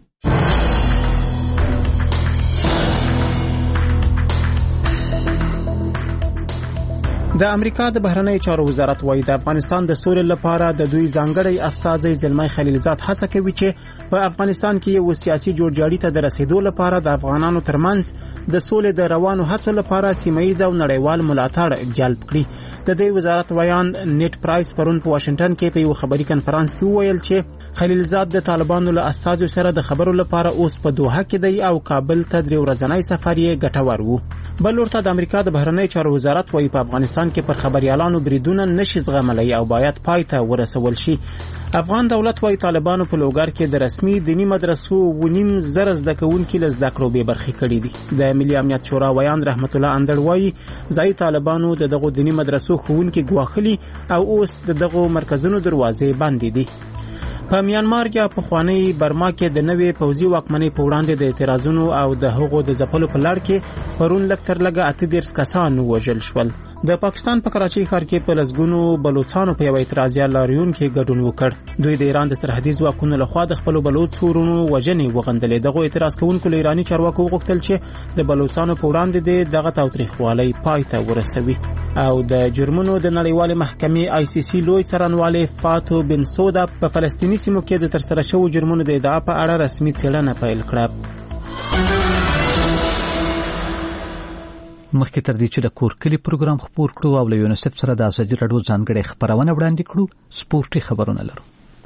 د امریکا د بهرنی چارو وزارت وايي د افغانستان د سولې لپاره د دوی ځانګړی استازی زلمی خلیلزاد هڅه کوي چې په افغانستان کې یو سیاسي جوړجاړي ته د رسیدو لپاره د افغانانو ترمنځ د سولې د روانو هڅو لپاره سیمه‌ییز او نړیوال ملاتړ جلب کړي. د دې وزارت ویان نیټ پرایس پرون په واشنگټن کې په یو خبري کنفرانس کې وویل چې خلیلزاد د طالبانو له استازو سره د خبرو لپاره اوس په دوحه کې دی او کابل ته درې ورځنی سفر یې ګټور وو. بل ورته د امریکا د بهرنی چارو وزارت وايي په افغانستان کې پر خبريالانو بریدونه نشي زغملای او باید پای ته ورسول شي. افغان دولت وايي طالبانو په لوګر کې د رسمي دینی مدرسو ونیم زر زده کوونکي له زده کړو بې برخې کړي دي. د ملي امنیت شورا ویان رحمت الله اندړ وايي ځای طالبانو د دغو دینی مدرسو ښوونکي ګواښلي او اوس د دغو مرکزونو دروازې بندې دي. په میانمار کې په خوانی برما کې د نوې پوځي واکمنۍ په وړاندې د اعتراضونو او د هغو د ځپلو په لړ کې پرون لږ تر لږه اته دېرش کسان ووژل شول. د پاکستان په کراچۍ ښار کې په لسګونو بلوچستانو په یو اعتراضي لاریون کې ګډون وکړ. دوی د ایران د سرحدي ځواکونو لخوا د خپلو بلوچ ورونو وژنې وغندلې. دغه اعتراض کوونکو له ایراني چارواکو وغوښتل چې د بلوچستانو په وړاندې دغه تاوتریخوالی پای ته ورسوي. او د جرمونو د نړیوالې محکمې آی سی سی لوی څارنوالې فاتو بنسودا په فلسطیني سیمو کې د ترسره شوو جرمونو د ادعا په اړه رسمي څېړنه پیل کړه. مخکې تر دې چې د کور کلي پروګرام خپور کړو او له یونیسف سره د ازادي راډیو ځانګړې خپرونه وړاندې کړو، سپورټي خبرونه لرو.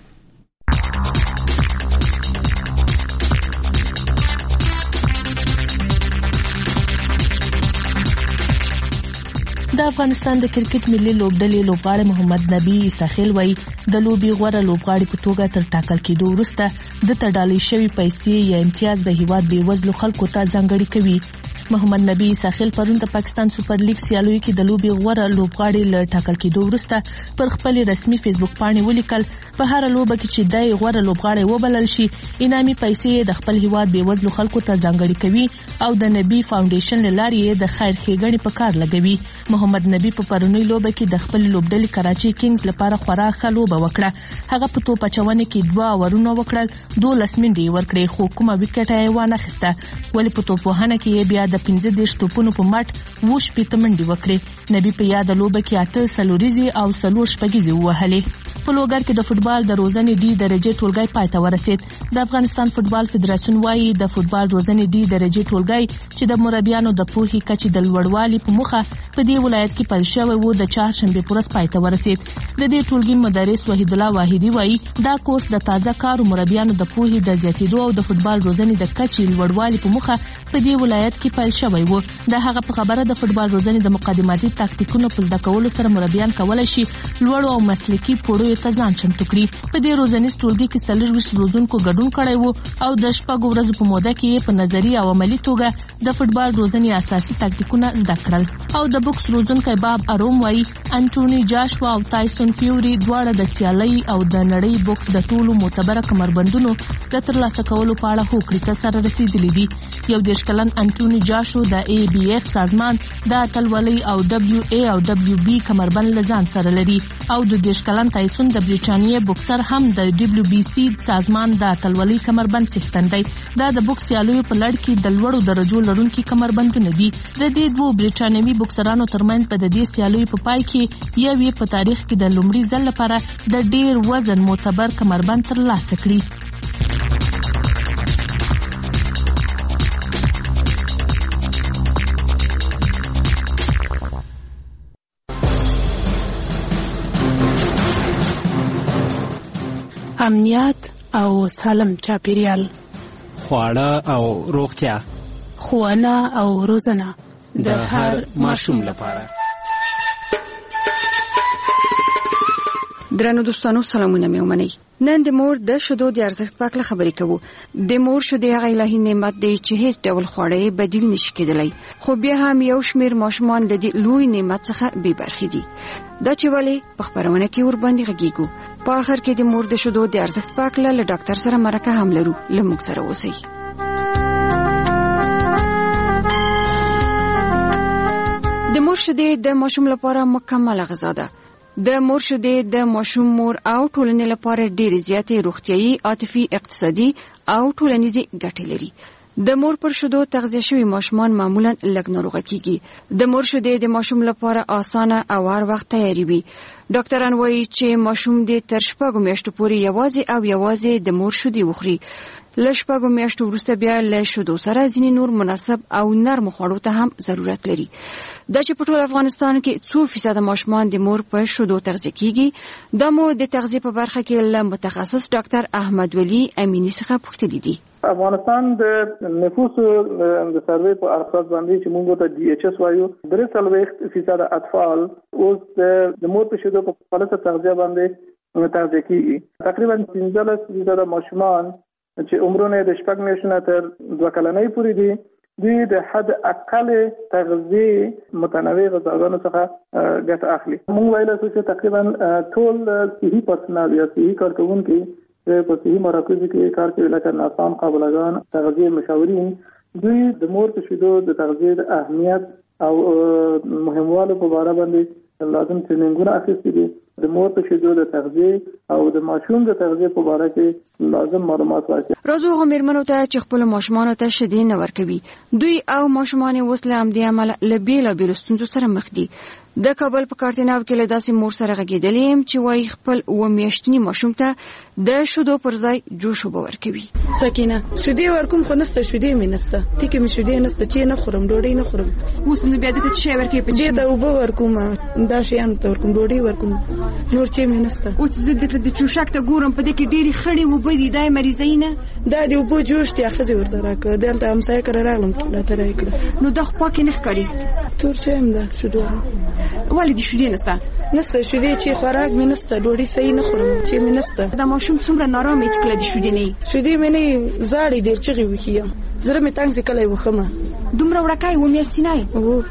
د افغانستان د کرکټ ملي لوبډلې لوبغاړی محمد نبی ساحل وایي د لوبي غوړه لوبغاړي په توګه تر ټاکل کېدو وروسته د تډالې شوی پیسې یا امتیاز د هیواد بیوزلو خلکو ته ځانګړي کوي. محمد نبی ساحل پرون د پاکستان سپر لیګ سیالیو کې د لوبي غوړه لوبغاړي له ټاکل کېدو وروسته پر خپل رسمي فیسبوک باندې ولیکل په هر لوبه کې چې د غوړه لوبغاړي وبلل شي انعامي پیسې د خپل هیواد بیوزلو خلکو ته ځانګړي کوي او د نبی فاونډیشن لارې د خیر ښېګڼې په کار لګوي. محمد نبی په پرونی لوبه کې د خپل لوبډلې کراچي کینګز لپاره خورا ښه لوبه وکړه. هغه په توپ اچونې کې دوه اورونه وکړل، دولس منډې ورکړې خو کومه وکټ یې وانه خسته. ولې په توپ وهنه کې بیا د پنځه دېرش توپونو په مټ اووه شپېته منډې وکړې. نبی په یاده لوبه کې اته څلوریزې او څلور شپږیزې ووهلې. په لوګر کې د فوټبال د روزنې ډي درجې ټولګی پای ته ورسید. د افغانستان فوټبال فدراسیون وايي د فوټبال روزنې ډي درجې ټولګی چې د مربیانو د پوهې کچې د لوړوالي په موخه په دې ولایت کې پیل شوی و د چهارشنبې په ورځ پای ته ورسید. د دې ټولګي مدرس وحید الله واحدي وايي دا کورس د تازه کارو مربیانو د پوهې د زیاتېدو او د فوټبال روزنې د کچې لوړوالي په موخه په دې ولایت کې پیل شوی و. د هغه په خبره د فوټبال روزنې د مقدماتي تاکتیکونو په زده کولو سره مربیان کولی شي لوړو او مسلکي پوړیو ته ځان چمتو کړي. په دې روزنیز ټولګي کې څلرویشت روزونکو ګډون کړی و او د شپږو ورځو په موده کې په نظري او عملي توګه د فوټبال روزنې اساسي تاکتیکونه زده کړل. او د بوکس روزونکی باب اروم وايي انټوني جاشوا او تایسون فیوري دواړه د سیالۍ او د نړۍ بوکس د ټولو معتبره کمربندونو د ترلاسه کولو په اړه هوکړې ته سره رسیدلي دي. یو دېرش کلن انټوني جاشو د ای بی ایف سازمان د اتلولۍ او دبلیو ای او دبلیو بی کمربند له ځان سره لري او د دېرش کلن تایسون د برېټانیې بوکسر هم د ډبلیو بی سی سازمان د اتلولۍ کمربند څښتن دی. دا د بوکس سیالیو په لړ کې د لوړو درجو لرونکي کمربندونه دي. د دې دوو برېټانوي بوکسرانو ترمنځ په د دې سیالیو په پای کې یو یې په تاریخ کې د لومړي ځل لپاره د ډېر وزن معتبر کمربند ترلاسه کړي. امنیت او سالم چاپیریال، خواړه او روغتیا، ښوونه او روزنه د هر ماشوم لپاره. درنو دوستانو سلامونه مې ومنئ. نن د مور د شیدو د ارزښت په اړه خبرې کوو. د مور شیدې هغه الهي نعمت دی چې هیڅ ډول خوړې بدیل نشي کېدلی، خو بیا هم یو شمیر ماشومان د دې لوی نعمت څخه بې برخې دي. دا چې ولې په خبرونه کې ور باندې غږیږو. په آخر کې د مور د شیدو د ارزښت په اړه له ډاکټر سره مرکه هم لرو. له موږ سره اوسئ. د مور شیدې د ماشوم لپاره مکمله غذا ده. د مور شیدې د ماشوم مور او ټولنې لپاره ډېرې زیاتې روغتیايي، عاطفي، اقتصادي او ټولنیزې ګټې لري. د مور پر شیدو تغذیه شوي ماشومان معمولا لږ ناروغه کیږي. د مور شیدې د ماشوم لپاره اسانه او هر وخت تیاری وي. ډاکټران وایي چې ماشوم د تر شپږو میاشتو پورې یوازې او یوازې د مور شیدې وخوري. له شپږو میاشتو وروسته بیا له شیدو سره ځینې نور مناسب او نرم خوړو ته هم ضرورت لري. دا چې په ټول افغانستان کې څو فیصده ماشومان د مور په شیدو تغذیه کیږي، دا مو د تغذیه په برخه کې له متخصص ډاکټر احمد ولی امینی څخه پوښتنې دي. افغانستان د نفوس د سروې په اساس باندې چې موږ ته ډي ایچ اس وایو، درې څلوېښت فیصد اطفال اوس د مور په شیدو په خپله تغذیه باندې تغذیه کیږي. تقریبا پنځلس فیصد ماشومان چې عمرونه د شپږ میاشتو نه تر دوه کلنۍ پورې دي، دوی د حد اقل تغذیه متنوع غذاګانو څخه ګټه اخلي. موږ ویلی شو چې تقریبا ټول صحي پرسنل یا صحي کارکوونکي په صحي مراکزو کې کار کوي، لکه ناسام قابلګان، تغذیه مشاورین، دوی د مور په شیدو د تغذیه د اهمیت او مهموالي په اړه باندې لازم ټریننګونه اخیستي دي. د مور په شیدو د تغذیه او د ماشوم د تغذیه په اړه کې لازم معلومات ورکړي. راځو هغه میرمنو ته چې خپل ماشومان ته شیدې نه ورکوي. دوی او ماشومان اوس له همدې امله له بیلابیلو ستونزو سره مخ دي. د کابل په کارتناو کې له داسې مور سره غږېدلې یم چې وایي خپل اوه میاشتني ماشوم ته د شیدو پر ځای جوش اوبه ورکوي. سکینه شیدې ورکوم خو نسته، شیدې مې نسته، ټیکې مې شیدې نسته چې نه خورم، ډوډۍ نه خورم. اوس نو بیا دته شی ورکوي؟ په دې ته اوبه ورکوم، دا شیان ته ورکوم، ډوډۍ ورکوم، نور چې مې نسته. اوس زه دته د چوشک ته ګورم، په دې کې ډېرې خړې اوبه دي، دا مریضۍ نه؟ دا د اوبو جوش دی، ښځې ورته راکړه. دلته همسایه کره راغلم راته راکړه. نو دا خو پاکې نه ښکاري. تور شی هم ده شیدو. ولې دې شیدې نسته؟ نسته شیدې چې خوراک مې نسته، ډوډۍ صحیح نه خورم چې مې نسته. دا ماشوم څومره نارامه چې کله د شیدې نه شیدې مې نه زاړې ډېر چغې وکړي، زړه مې تنګ سي کله یې وخمه. دومره وړکای و میاشتې نه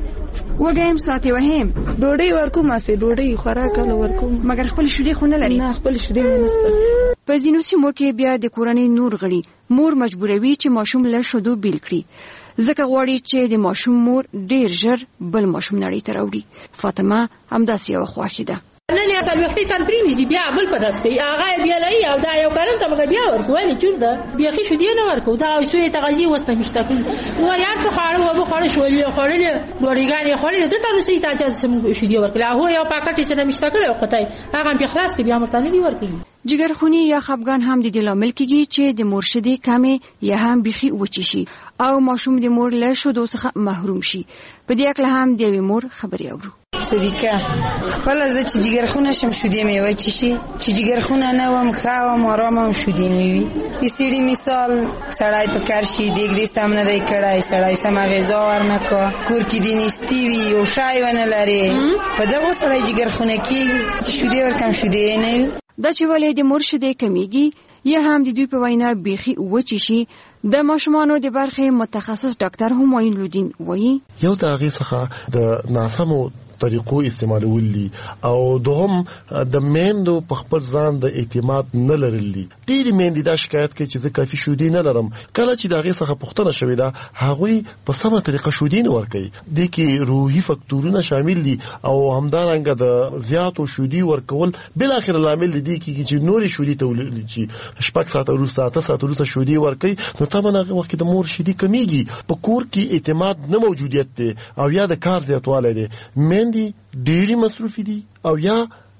وګایم ساتي وهم ډوډۍ ورکوم، اسې ډوډۍ خوراک له ورکوم، مګر خپل شیدې خو نه لري. نه خپل شیدې مې نسته. په ځینو سیمو کې بیا د کورنۍ نور غړي مور مجبوروي چې ماشوم له شیدو بیل کړي، ځکه غواړي چې د ماشوم مور ډیر ژر بل ماشوم نړۍ ته راوړي. فاطمه همداسې یوه خوښي ده. نن یا څلوېښتې تن پرېنیزي بیا بل په داس کوي، هغه یې بیا لایي او دا یو کلن ته به بیا ورکو. ولې چور ده بیخي شیدې نه ورکو، دا سوی تغذیې اوس نه مشته کوي. وایي هر څه خواړه وبه خوړه شولې خوړلې ډوډۍ خوړلې ده ته روسي ته اجازه موږ شیدې ورکړل. هغه یو پاکټ چې نه مشته کړی قطعي هغه بیا خلاص دی، بیا مرته نه دی ورکړي. جګرخونی یا خپګان هم د دې لامل کېږي چې د مور شیدې کمې یا هم بیخي وچې شي او ماشوم د مور له شیدو څخه محروم شي. په دې اړه هم د یوې مور خبرې اورو. صدیقه خپل زه چې جګرخونه شم شیدې مې وچې شي، چې جګرخونه نه وم ښه وم آرامه وم شیدې مې وي. د سړي مثال سړی په کار شي دیګ دې سم نه دی کړی، سړی سمه غذا ورنه کړه، کور کې دې نیستي وي او شای ونه لري، په دغو سړی جګرخونه کېږي چې شیدې ورکم شیدې نه وي. دا چې ولې د مور شیدې کمیږي یا هم د دوی په وینا بیخي وچې شي، د ماشومانو د برخې متخصص ډاکټر همایون لودین وایي یو د هغې څخه د ناسمو طریقو استعمالول دي او دوهم د میندو په خپل ځان د اعتماد نه لرل دي. ډېرې میندې دا شکایت کوي چې زه کافي شیدې نه لرم. کله چې د هغې څخه پوښتنه شوې ده هغوی په سمه طریقه شیدې نه ورکوي. دې کې روحي فکتورونه شامل دي او همدارنګه د زیاتو شیدې ورکول بالاخره لامل دی کېږي چې نورې شیدې تولید شي. شپږ ساعته وروسته اته ساعته وروسته شیدې ورکوي نو طبعا هغه وخت د مور شیدې کمیږي. په کور کې اعتماد نه موجودیت دی او یا د کار زیاتوالی دی. ډېری مصروفي دي او یا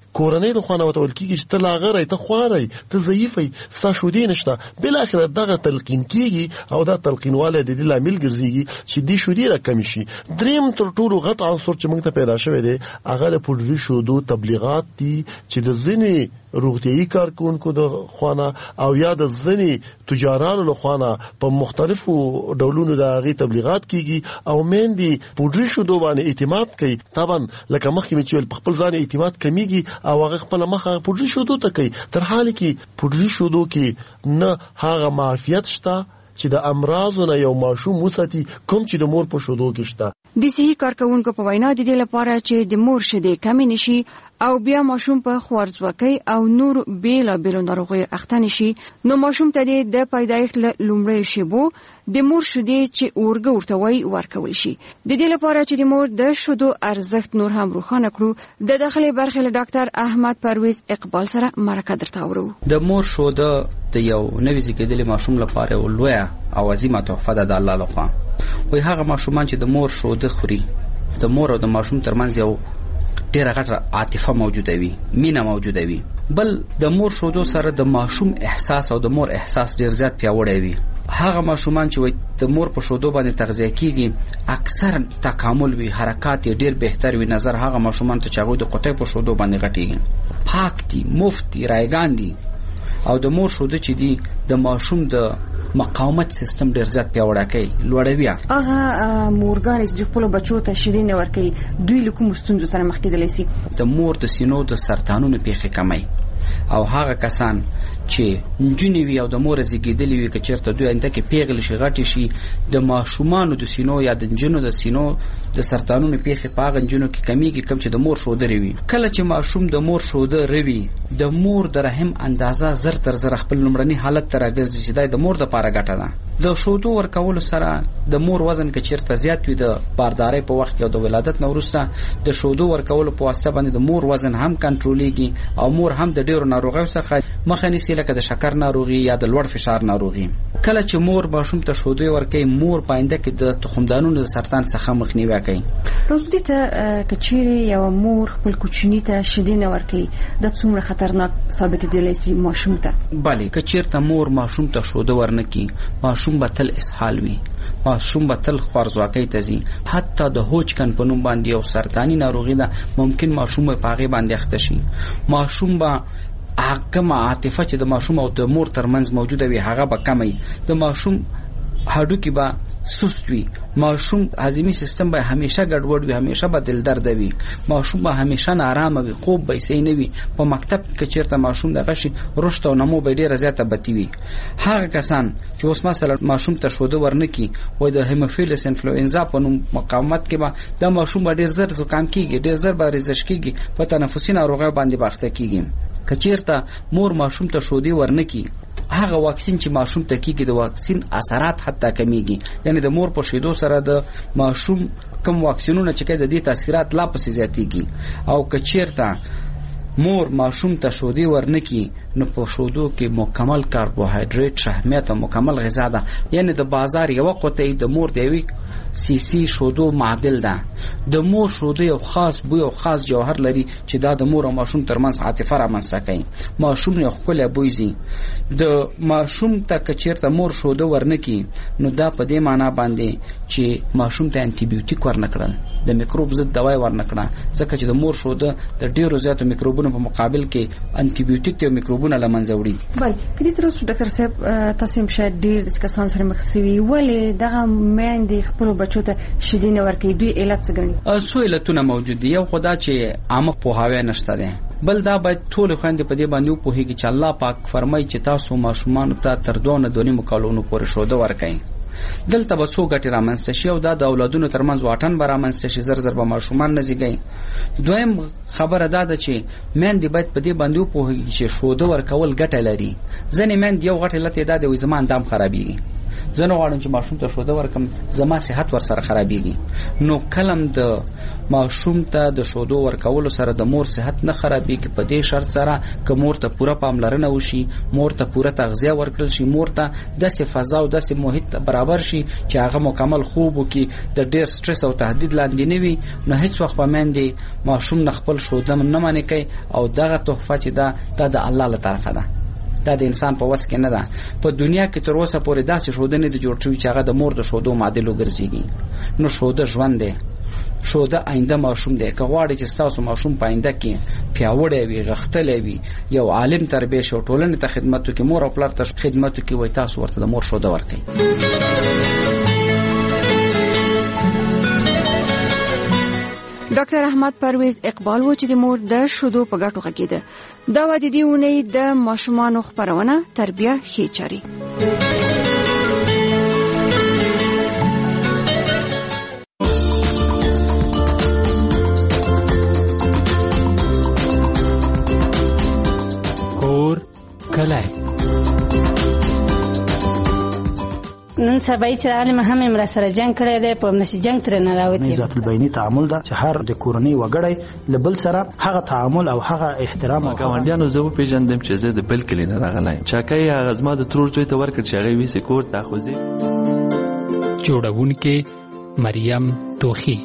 کورنۍ له خوانه وتول کیږي چې ته لاغره ته خواري ته ضعیفي ستا شودې نشته بل اخر دغه تلقین کیږي او دا تلقینواله د دې لامل ګرځيږي چې دې شودې را کم شي. دریم تر ټولو غټ عنصر چې موږ ته پیدا شوی دی هغه د پوډري شودو تبلیغات دي چې د ځینې روغتیايي کارکونکو د خوانه او یا د ځینې تجارانو له خوانه په مختلفو ډولونو د هغې تبلیغات کیږي او میندې پوډري شودو باندې اعتماد کوي. طبعا لکه مخکې مې چې ویل په خپل ځان اعتماد کمیږي او هغه خپله مخه پوډري شودو ته کوي تر حاله کې پوډري شودو کې نه هغه معافیت شته چې د امراضو نه یو ماشوم وساتي کوم چې د مور په شودو کې شته. د صحي کارکونکو په وینا د دې لپاره چې د مور شیدې کمې نشي او بیا ماشوم په خوارځواکۍ او نور بیلابیلو ناروغیو اخته نشي نو ماشوم ته د پیدایښت له لومړیو شیبو د مور شیدې چې اورګه ورته وایي ورکول شي. د دې لپاره چې د مور د شیدو ارزښت نور هم روښانه کړو د داخلي برخې له ډاکټر احمد پرویز اقبال سره مرکه درته اورو. د مور شیده د یو نوي زیږیدلي ماشوم لپاره یو لویه او عظیمه تحفه ده د الله لخوا. وایي هغه ماشومان چې د مور شیده خوري د مور او د ماشوم ترمنځ یو ډیره غټه عاطفه موجوده وي مینه موجوده وي. بل د مور شیدو سره د ماشوم احساس او د مور احساس ډیر زیات پیاوړی وي. هغه ماشومان چې د مور په شیدو باندې تغذیه کیږي اکثر تکامل وي حرکات ډیر بهتر وي نظر هغه ماشومان ته چې هغه د قطعې په شیدو باندې غټیږي پاک دي مفت دي رایگان دي او د مور شیدو چې دي د ماشوم د مقاومت سیستم ډیر زیات پیاوړی کوي لوړوي. هغه مورګان چې خپل بچو ته شیدې نه ورکوي دوی له کوم ستونزو سره مخ کېدلی شي؟ د مور د سینو د سرطانونو پیښې کموي او هغه کسان چې نجونې وي او د مور زیږیدلې وي که چېرته دوی انده کې پیغلې شي غټې شي د ماشومانو د سینو یا د نجونو د سینو د سرطانونو پیښې په هغه نجونو کې کمیږي کوم چې د مور شودرې وي. کله چې ماشوم د مور شودرې وي د مور د رحم اندازه زر تر زر خپل لومړني حالت ته راګرځي چې دا د مور دپاره ګټه ده. د شودو ورکولو سره د مور وزن که چېرته زیات وي د باردارۍ په وخت کې او د ولادت نه وروسته د شودو ورکولو په واسطه باندې د مور وزن هم کنټرولېږي او مور هم د ډېرو ناروغیو څخه مخه نیسي لکه د شکر ناروغي یا د لوړ فشار ناروغي. کله چې مور ماشوم ته شودې ورکوي مور په آینده کې د تخمدانونو د سرطان څخه مخنیوی کوي. روزدي ته که چیرې یوه مور خپل کوچني ته شیدې نه ورکوي دا څومره خطرناک ثابتېدلی شي ماشوم ته؟ بلې که چېرته مور ماشوم ته شوده ورنکي ماشوم به تل اسهال وي ماشوم به تل خوارځواکۍ ته ځي حتی د هوچکن په نوم باندې یو سرطاني ناروغي ده ممکن ماشوم به په هغې باندې اخته شي. ماشوم به هغه عاطفه چې د ماشوم او د مور ترمنځ موجوده وي هغه به کموي. د ماشوم هډوکي به سست وي ماشوم هضمي سیستم به همیشه ګډوډ وي همیشه به دل درد وي ماشوم به همیشه نارامه وي خوب به صحیح نه وي. په مکتب کې چیرته ماشوم دغه شي رشد او نمو به ډیره زیاته بدی وي. هغه کسان چې اوس مثلا ماشوم ته شوده ورنکي وای د هیموفیلس انفلوئنزا په نوم مقاومت کې به د ماشوم ډیر زر زکام کیږي ډیر زر به ریزش کیږي په تنفسي ناروغیو باندې باخته کیږي. که چیرته مور ماشوم ته شودې ورنکي هغه واکسین چې ماشوم ته کیږي د واکسین اثرات حتی کمیږي یعنی د مور په شیدو سره د ماشوم کم واکسینونه چې کوي د دې تاثیرات لا پسې زیاتېږي. او که چیرته مور ماشوم ته شودې ورنکي نو په شودو کې مکمل کاربوهایډریټ شحمیات او مکمل غذا ده یعنی د بازار یو قطعه د مور دی وی سی سی شودو معادل ده. د مور شودو یو خاص بوی او خاص جوهر لري چې دا د مور او ماشوم ترمنځ عاطفه رامنځته کوي. ماشوم یو ښکلی بوی زی د ماشوم ته که چېرته مور شودو ورنکي نو دا په دې معنا باندې چې ماشوم ته انټي بیوټیک ورنکړل د میکروب ضد دوای ورنکړه ځکه چې د مور شوده د ډیرو زیاتو میکروبونو په مقابل کې انټي بیوټیک ته میکروبونه لمنځه وړي. بل کله تر اوسه ډاکټر صاحب تاسو هم شاید ډیر د کسان سره مخ شوي ولې دغه مېندې خپل بچو ته شیدې نه ورکوي دوی علت څه ګڼي؟ څو علتونه موجود دي. یو خدا چې عامه پوهاوی نشته دی بل دا باید ټول خويندې په دې باندې وپوهیږي چې الله پاک فرمایي چې تاسو ماشومان ته تر دوه نه دوه کالونو پورې شوده ورکړئ. دلته به څو ګټې رامنځته شي او دا د اولادونو ترمنځ واټن به رامنځته شي زر زر به ماشومان نه زیږي. دویم خبره دا ده چې میندې باید په دې باندې وپوهیږي چې شوده ورکول ګټه لري. ځینې میندې یو غټ علت یې دا دی وایي زما اندام خرابېږي زه نه غواړم چې ماشوم ته شوده ورکم زما صحت ور سره خرابېږي. نو کلم د ماشوم ته د شودو ورکولو سره د مور صحت نه خرابېږي په دې شرط سره که مور ته پوره پاملرنه وشي، مور ته پوره تغذیه ورکړل شي، مور ته داسې فضا او داسې محیط برابر شي چې هغه مکمل خوب وکړي، د ډېر سټرس او تهدید لاندې نه وي، نو هیڅ وخت به میندې ماشوم نه خپل شوده نه منې کوي. او دغه تحفه چې ده دا د الله له طرفه ده، دا د انسان په وس کې نه ده. په دنیا کې تر اوسه پورې داسې شوده نه دی جوړ شوی چې هغه د مور د شودو معادل وګرځېږي. نو شوده ژوند دی، شوده آینده ماشوم دی. که غواړئ چې ستاسو ماشوم په آینده کې پیاوړی وي، غښتلی وي، یو عالم تربیه شي او ټولنې ته خدمت وکړي، مور او پلار ته خدمت وکړي، وایي تاسو ورته د مور شوده ورکړئ. ډاکټر احمد پرویز اقبال و چې د مور د شودو په ګټو غږیده. دا و د دې اونۍ د ماشومانو خپرونه تربیه ښې چارې. کور کلی نن سبا چې عالم هم امر سره جنگ کړی دی، په نشي جنگ تر نه راوتی. ذات البینی تعامل ده چې هر د کورنۍ وګړی لبل سره هغه تعامل او هغه احترام او ګاونډیانو زه په پیژندم چې زه د بل کلی نه راغلی. چاکای هغه زما د ترور ځای ته ورکړ چې هغه ویسې کور ته خوځي. جوړونکې مریم توخی.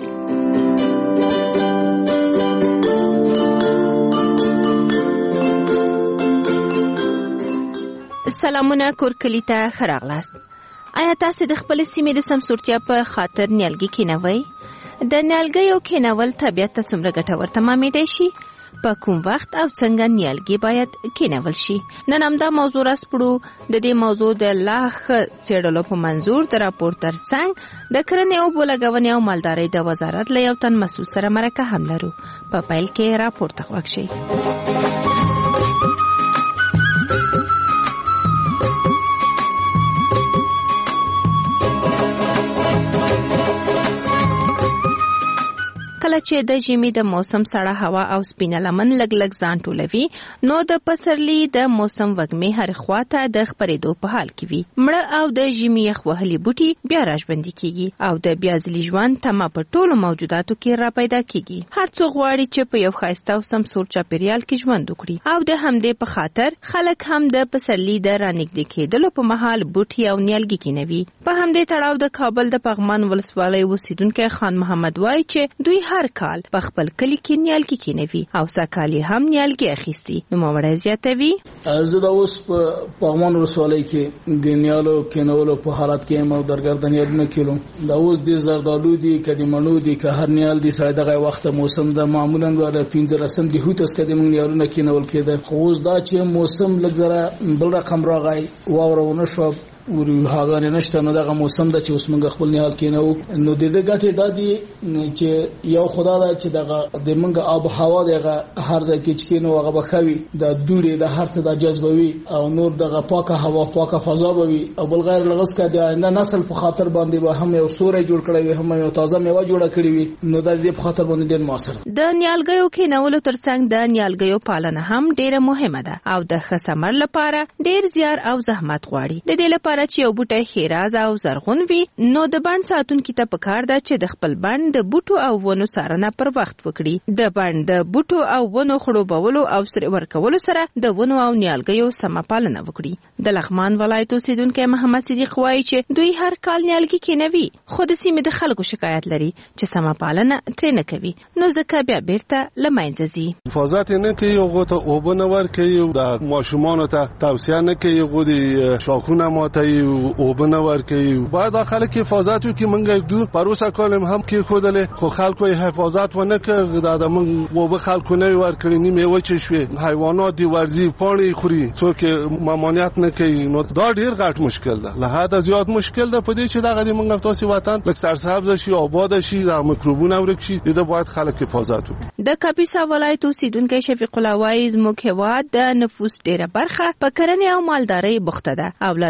سلامونه کور کلی ته ښه راغلاست. آیا تاسو د خپل سیمې د سمسورتیا په خاطر نیالګي کینوئ؟ د نیالګیو کینول طبیعت ته څومره ګټور تمامېدای شي؟ په کوم وخت او څنګه نیالګي باید کینول شي؟ نن همدا موضوع راسپړو. د دې موضوع د لا ښه څېړلو په منظور د راپور ترڅنګ د کرنې او اوبو لګونې او مالدارۍ د وزارت له یو تن مسؤل سره مرکه هم لرو. په پیل کې راپور ته غوږ شئ. کله چې د ژمي د موسم سړه هوا او سپینه لمن لګ لګ ځان ټولوي، نو د پسرلي د موسم وږمې هر خواته د خپرېدو په حال کې وي. مړه او د ژمي یخ وهلي بوټي بیا راژوندي کیږي او د بیا ځلي ژوند تمه په ټولو موجوداتو کې را پیدا کیږي. هر څوک غواړي چې په یو ښایسته او سمسور چاپیریال کې ژوند وکړي او د همدې په خاطر خلک هم د پسرلي د رانږدې کېدلو په مهال بوټي او نیالګي کینوي. په همدې تړاو د کابل د پغمان ولسوالۍ اوسیدونکی خان محمد وایي چې دوی هر کال په خپل کلی کې نیالګي کینوي او سکالي هم نیالګي اخیستي. نو مړه زیاتوي. زه دا اوس په پغمان ولسوالۍ کې د نیالو کینولو په حالت کې مو درګردنیادونه کیلو. دا اوس د زردالو دي کدي منو دي که هر نیال دي سره دغه وخت موسم د معمولا د پنځه رسم دي هوتس کدي مونږ نیالونه کینول کېده. خو اوس دا چې موسم لږه بل رقم راغی واورونه شو ورو هغه نشته. نو دغه موسم د چې اوس موږ خپل نیال کینو. نو د دې ګټه د دې چې یو خدای دا چې دغه د موږ آب هوا دغه هر ځای کې چې کینو هغه بخوي د دوړې د هر څه د جذبوي او نور دغه پاکه هوا پاکه فضا وي او بل غیر لغس کا د آینده نسل په خاطر باندې به هم یو سورې جوړ کړی وي، هم یو تازه میوه جوړ کړی وي. نو د دې په خاطر باندې ډېر موثر د نیالګیو کینولو ترڅنګ د نیالګیو پالنه هم ډېره مهمه ده او د ښه ثمر لپاره ډېر زیار او زحمت غواړي. د دې لپاره چې یو بوټی خیراز او زرغون وي، نو د بڼ ساتونکي ته پکار ده چې د خپل بڼ د بوټو او ونو څارنه پر وخت وکړي. د بڼ د بوټو او ونو خړوبولو او سره ورکولو سره د ونو او نیالګیو سمه پالنه وکړي. د لغمان ولایت اوسیدونکی محمد صدیق وایي چې دوی هر کال نیالګي کینوي، خو د سیمې د خلکو شکایت لري چې سمه پالنه ترې نه کوي، نو ځکه بیا بیرته له منځه ځي. حفاظت نه کوي او غوته اوبه نه ورکوي، د ماشومانو ته توصیه نه کوي، غوډي شاخونه ماتوي او بنه ورکوي. باید خلک حفاظت وکړي. موږ دو پروسه کولم هم کې خودلې خو خلکو حفاظت ونه کړ. دا د موږ وب خلکو نه ورکړي نیمه وچه شوې، حیوانات دی ورزي پاڼې خوري، څوک مامانیت نه کوي. نو دا ډیر غټ مشکل ده، له حد زیات مشکل ده. په دې چې دغه موږ تاسو وطن لکه سرسبز شي، آباد شي، د میکروبونه ورک شي، دا باید خلک حفاظت وکړي. د کاپیسا ولایت اوسیدونکی شفیق الله وایي زموږ هېواد د نفوس ډیره برخه په کرنې او مالدارۍ بوخته ده او له دغه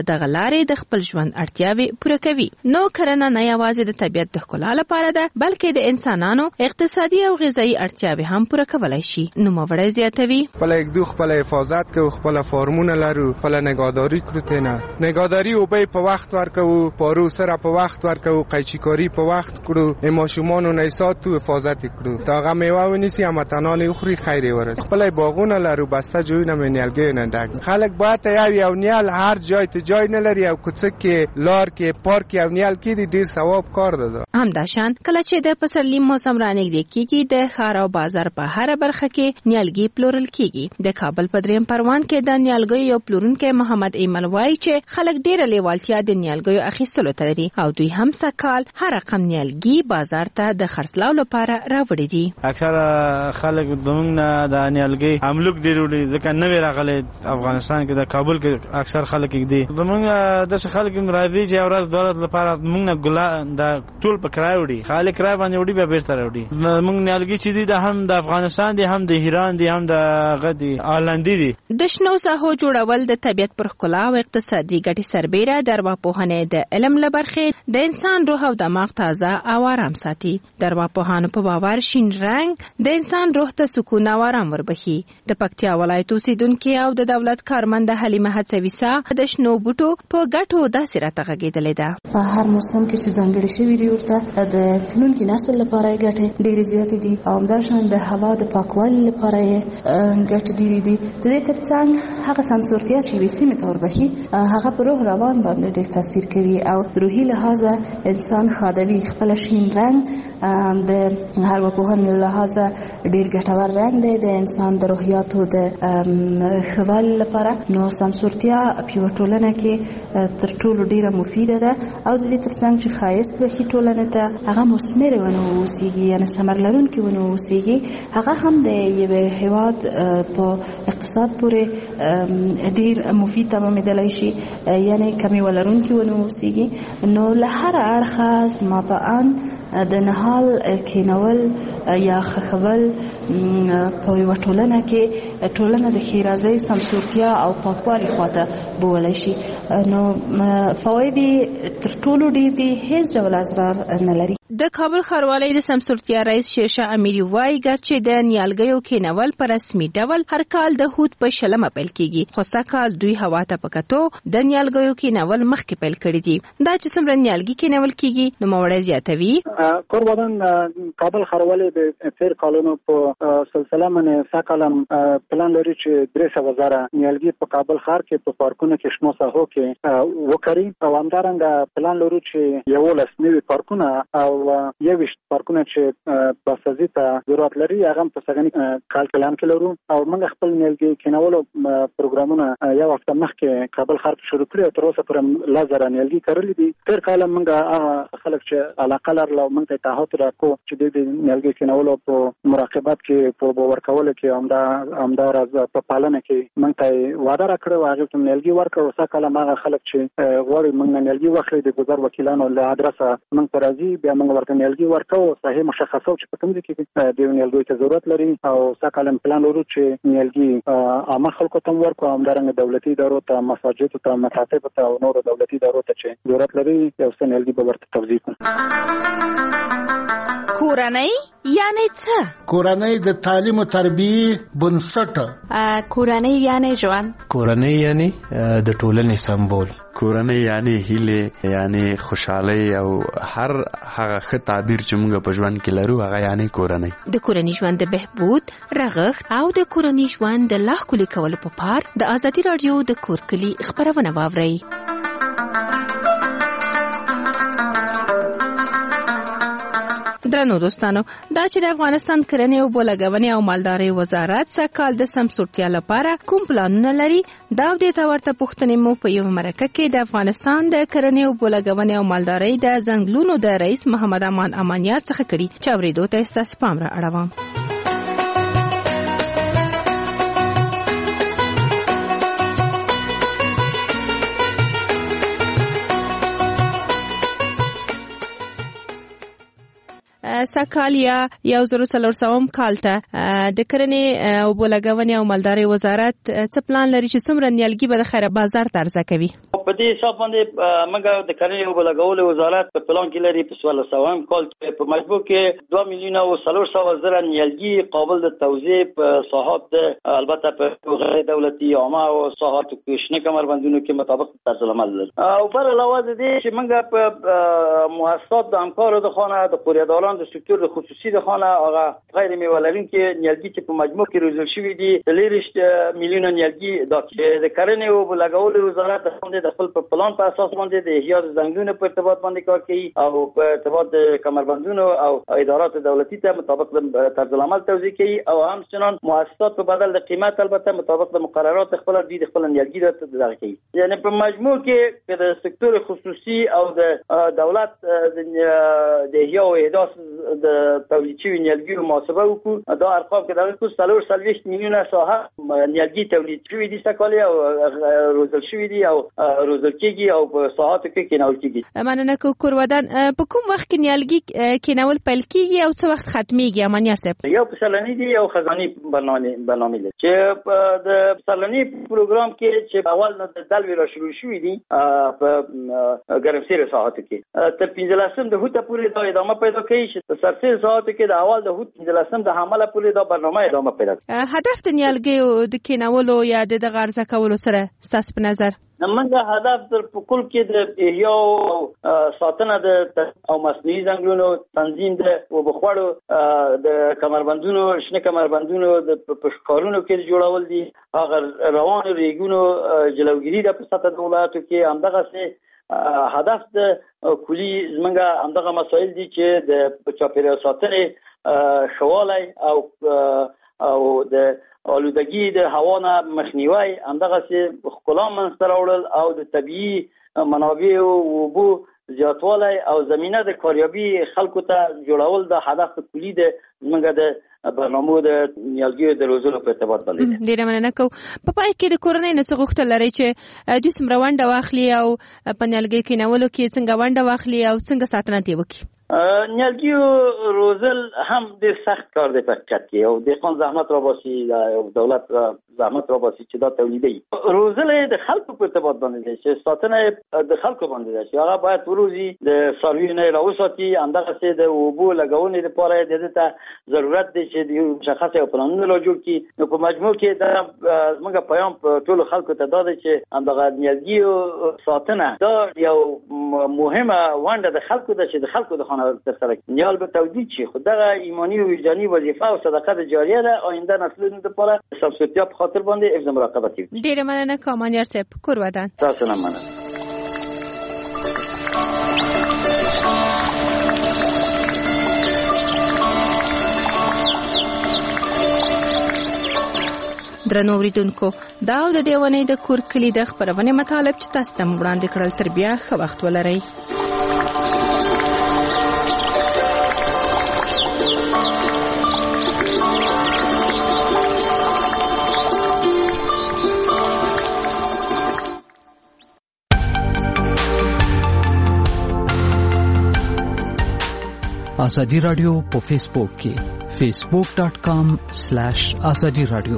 لارې د خپل ژوند اړتیاوې پوره کوي. نو کرنه نه یوازې د طبیعت د ښکلا لپاره ده بلکې د انسانانو اقتصادي او غذایی اړتیاوې هم پوره کولای شي. نوموړی زیاتوي خپل یکدو خپل حفاظت کوو، خپل فارمونه لرو، خپل نگهداری کړو. تنه نگهداری او به په وخت ورکو، پارو سره په وخت ورکو، قیچیکاری په وخت کړو، ماشومان نه ساتو، حفاظت کړو تا هغه میوه ونیسي امتنان خوري خیر ورس. خپل باغونه لرو، بسته جوړونه منیلګي نه ډک. خلک باید یو یو نیال هر جای ته جای نه لري او کوڅه کې لار کې پارک یو نیال کې دي ډیر ثواب کار ده. همداشان کله چې د پسرلي موسم رانږدې کیږي د ښار او بازار په هر برخه کې نیالګي پلورل کیږي. د کابل په دریم پروان کې د نیالګي یو پلورونکی محمد ایمل وایي چې خلک ډیر لیوالتیا د نیالګي اخیستلو ته لري او دوی هم سکال هر رقم نیالګي بازار ته د خرڅلاو لپاره راوړي دي. اکثر خلک دمنګ نه د نیالګي عملوک ډیر وړي ځکه نو راغلي افغانستان کې د کابل کې اکثر خلک دي دمنګ د خلک راځي چې اورز دولت لپاره موږ نه ګلا د ټول په کرای وړي خالق کرای باندې وړي به بیرته راوړي. موږ نیالګي چې دي د هم د افغانستان دي هم د ایران دي هم د غدي آلندي دي. د شنو ساحو جوړول د طبیعت پر ښکلا او اقتصادي ګټې سربېره د ارواپوهنې د علم له برخې د انسان روح او دماغ تازه او آرام ساتي. د ارواپوهانو په باور شین رنګ د انسان روح ته سکون او آرام وربخي. د پکتیا ولایت اوسیدونکو او د دولت کارمند حلیمه هڅویسا د شنو بوټو په ګټو داسې راته غږېدلې ده. په هر موسم کې چې ځانګړي شوي دي ورته د تلونکي نسل لپاره یې ګټې ډېرې زیاتې دي او همداشان د هوا د پاکوالي لپاره یې ګټې ډېرې دي. د دې ترڅنګ هغه سمسورتیا چې یوې سیمې ته وربخي هغه په روح روان باندې ډېر تاثیر کوي او روحي لحاظه انسان خادوي. خپل شین رنګ د ارواپوهنې لحاظه ډېر ګټور رنګ دی د انسان د روحیاتو د ښه لپاره. نو سمسورتیا په یوه ټولنه کې تر ټولو ډېره مفیده ده او د دې ترڅنګ چې ښایست بخي ټولنې ته هغه مثمرې ونه اوسېږي یعنې ثمر لرونکي ونه اوسېږي هغه هم د یوه هېواد په اقتصاد پورې ډېر مفید تمامېدلی شي یعنې کمیوه لرونکي ونه اوسېږي. نو له هر اړخه زما په ان د نهال کینول یا خخول په یوه ټولنه کې ټولنه د ښېرازۍ سمسورتیا او پاکوالي خواته بولی شي. نو فواید تر ټولو ډېر دي هیڅ ډول اضرار نه لري. د کابل ښاروالۍ د سمسورتیا رئیس شیرشاه امیري وایي ګرچې د نیالګیو کینول په رسمي ډول هر کال د هود په شلمه پیل کیږي خو سږکال دوی هوا ته په کتو د نیالګیو کینول مخکې پیل کړي دي. دا چې څومره نیالګي کینول کیږي نوموړی زیاتوي قربان کابل ښاروالۍ د تیر کالونو په سلسله باندې سږکال پلان لري چې درې سوه زره نیالګي په کابل ښار کې په پارکونو کې شنو ساحو کې وکري او همدارنګه پلان لرو چې یولس نوي پارکونه او یویشت پارکونه چې بسازي ته ضرورت لري هغه په سږني کال پلان کې لرو او موږ خپل نیالګي کینولو پروګرامونه یو هفته مخکې کابل ښار کې شروع کړي او تر اوسه پورې لس زره نیالګي کرلي دي. تېر کال موږ خلک چې علاقه لرله موږ ته تعهد راکړو چې د نیالګي کینولو په مراقبت کې په باور کولو کې همدا همداراز په پالنه کې موږ ته وعده راکړو هغې ته نیالګي ورکړو. سږکال هغه خلک چې غواړي موږ نه نیالګي واخلي د ګذر وکیلانو له ادرسه موږ ته راځي بیا موږ ورته نیالګي ورکوو صحیح مشخصو چې په کوم ځای کې د نیالګیو ته ضرورت لري او سږکال پلان لرو چې نیالګي عامه خلکو ته ورکړو همدارنګه دولتي ادارو ته مساجدو ته مکاتبو ته او نورو دولتي ادارو ته چې ضرورت لري یو څه نیالګي به ورته توزیع کړو. کورنۍ یعنی څه؟ کورنۍ د تعلیم او تربیې بنسټ. کورنۍ یعنی ژوند. کورنۍ یعنی د ټولنې سمبول. کورنۍ یعنی هیله یعنی خوشحالي او هر هغه ښه تعبیر چې موږ په ژوند کې لرو هغه یعنی کورنۍ. د کورنۍ ژوند د بهبود رغښت او د کورنۍ ژوند د لا ښکلي کولو په پار د ازادي راډیو د کور کلي خبرونه واورئ. درنو دوستانو دا چې د افغانستان کرنې او بولګونې او مالدارۍ وزارت سږکال د سمسورتیا لپاره کوم پلانونه لري دا د دې ته ورته پوښتنې مو په یوه مرکه کې د افغانستان د کرنې او بولګونې او مالدارۍ د ځنګلونو د رئیس محمد امان امانیار څخه کړي چې اورېدو ته ستاسو پام را اړوم. سکال یا یو زر څلور سوه کال ته د کرنې او بولګونې او مالدارۍ وزارت څه پلان لري چې څومره نیالګي به د خیر بازار ته عرضه کوي؟ په دې حساب باندې موږ د کرنې او بولګولو وزارت په پلان کې لري په څوارلس سوه کال کې په مجموع کې دوه میلیونه او څلور سوه زره نیالګي قابل د توزیع په ساحات د البته په غیر دولتي عامه او ساحات کې شنه کمربندونو کې مطابق طرز العمل لري. او بر علاوه د دې چې موږ په مؤسسات د همکارو د خانه د قوریداران د سکتور د خصوصي د خانه هغه غیر میوه لرونکي نیالګي چې په مجموع کې روزل شوي دي لیرشت میلیونه نیالګي دا چې د کرنې او بولګولو وزارت د خپل په پلان په اساس باندې د احیا د زنګونو په ارتباط باندې کار کوي او په ارتباط د کمربندونو او ادارات دولتي ته مطابق د طرز العمل توزیع کوي او همچنان مؤسسات په بدل د قیمت البته مطابق د مقررات خپل د خپل نیالګي د دغه کوي. یعنی په مجموع کې د سکتور خصوصي او د دولت د احیا او احداث د تولید شوی نیالګي محاسبه وکړو دا ارقام کې دغه کو څلور سلويشت میلیونه ساحه نیالګي تولید شوی دي سکالي او روزل شوی دي او روزل کېږي او په ساحاتو کې کېنول کېږي. مننه کور ودان په کوم وخت کې نیالګي کېنول پیل کېږي او څه وخت ختميږي امانیار صاحب؟ یو پسرلني دي او خزاني برنامه برنامه دي چې د پسرلني پروګرام کې چې اول نه د دلوي را شروع شوې دي په ګرمسیر ساحاتو کې تر پنځلسم د هوته پورې دا ادامه پیدا کوي چې په سرسیر ساحاتو کې د اول د هوت پنځلسم د حمله پورې دا برنامه ادامه پیدا کوي. هدف د نیالګي د کېنولو یا د غرضه کولو سره ستاسو په نظر زمونږ هدف تر په کل کې د احیا او ساتنه د او مصنوعي ځنګلونو تنظیم د وبخوړو د کمربندونو شنه کمربندونو د پښکارونو کې جوړول دي هغه روان ریګونو جلوګیری د په سطح دولتو کې همدغه سه هدف د کلی زمونږ همدغه مسایل دي چې د چاپیریال ساتنې شوالای او او د آلودگی د هوا نه مخنیوي همدغه سي خلا منځته راوړل او د طبيعي منابع او اوبو زیاتوالی او زمينه د کاریابي خلکو ته جوړول د هدف کلی د موږ د برنامه د نیالګیو د روزلو په ارتباط باندې. ډیره مننه کوم. په پای کې د کورنۍ نه څه غوښتل لري چې دوی څومره ونډه واخلي او په نیالګي کېنولو کې څنګه ونډه واخلي او څنګه ساتنه دی وکړي؟ نیالګیو روزل هم ډېر سخت کار دی په حقیقت کې او دهقان زحمت را باسي او دولت زحمت را باسي چې دا تولیدي روزل د خلکو په ارتباط باندې دی چې ساتنه د خلکو باندې دی چې هغه باید وروزي د څارویو نه راوساتي همدغه سي د اوبو لګونې لپاره د دې ته ضرورت دی چې د مشخص یو پلانونه لا جوړ کړي. نو په مجموع کې دا موږ پیغام په ټولو خلکو ته دا دی چې همدغه نیالګیو ساتنه دا یو مهمه ونډه د خلکو ده چې د خلکو د خانه تر سره نیال به تولید شي. خو دغه ایمانی او وجداني وظیفه او صدقه جاریه ده آینده نسلونو لپاره سبسیدیا په خاطر باندې افزام مراقبه کوي. ډیره مننه کامانیار صاحب کور ودان. تاسو نه مننه. درنو اوریدونکو دا د دیوانې د کور کلی د خبرونه مطالب چې تاسو ته وړاندې کړل تر بیا ښه وخت ولرئ. آزادی رادیو په فیسبوک کې facebook dot com slash azadi radio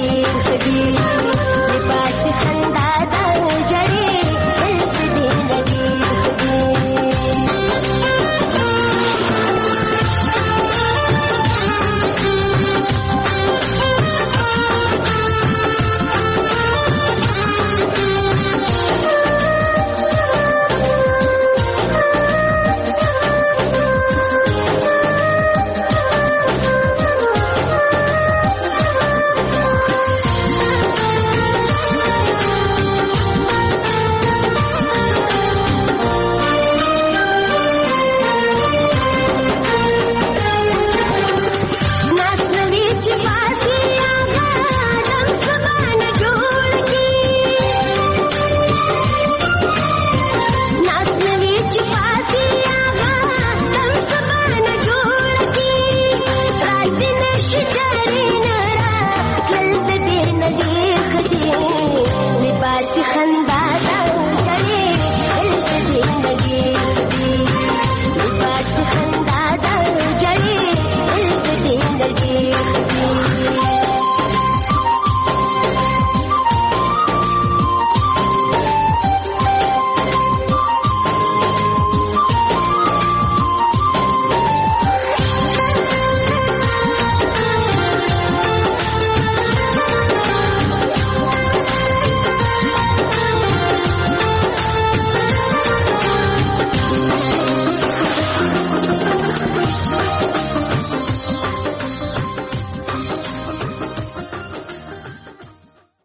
ډېر خدي لباس خندا د جړې بل څه دې نه ډېر خدي لباس خندا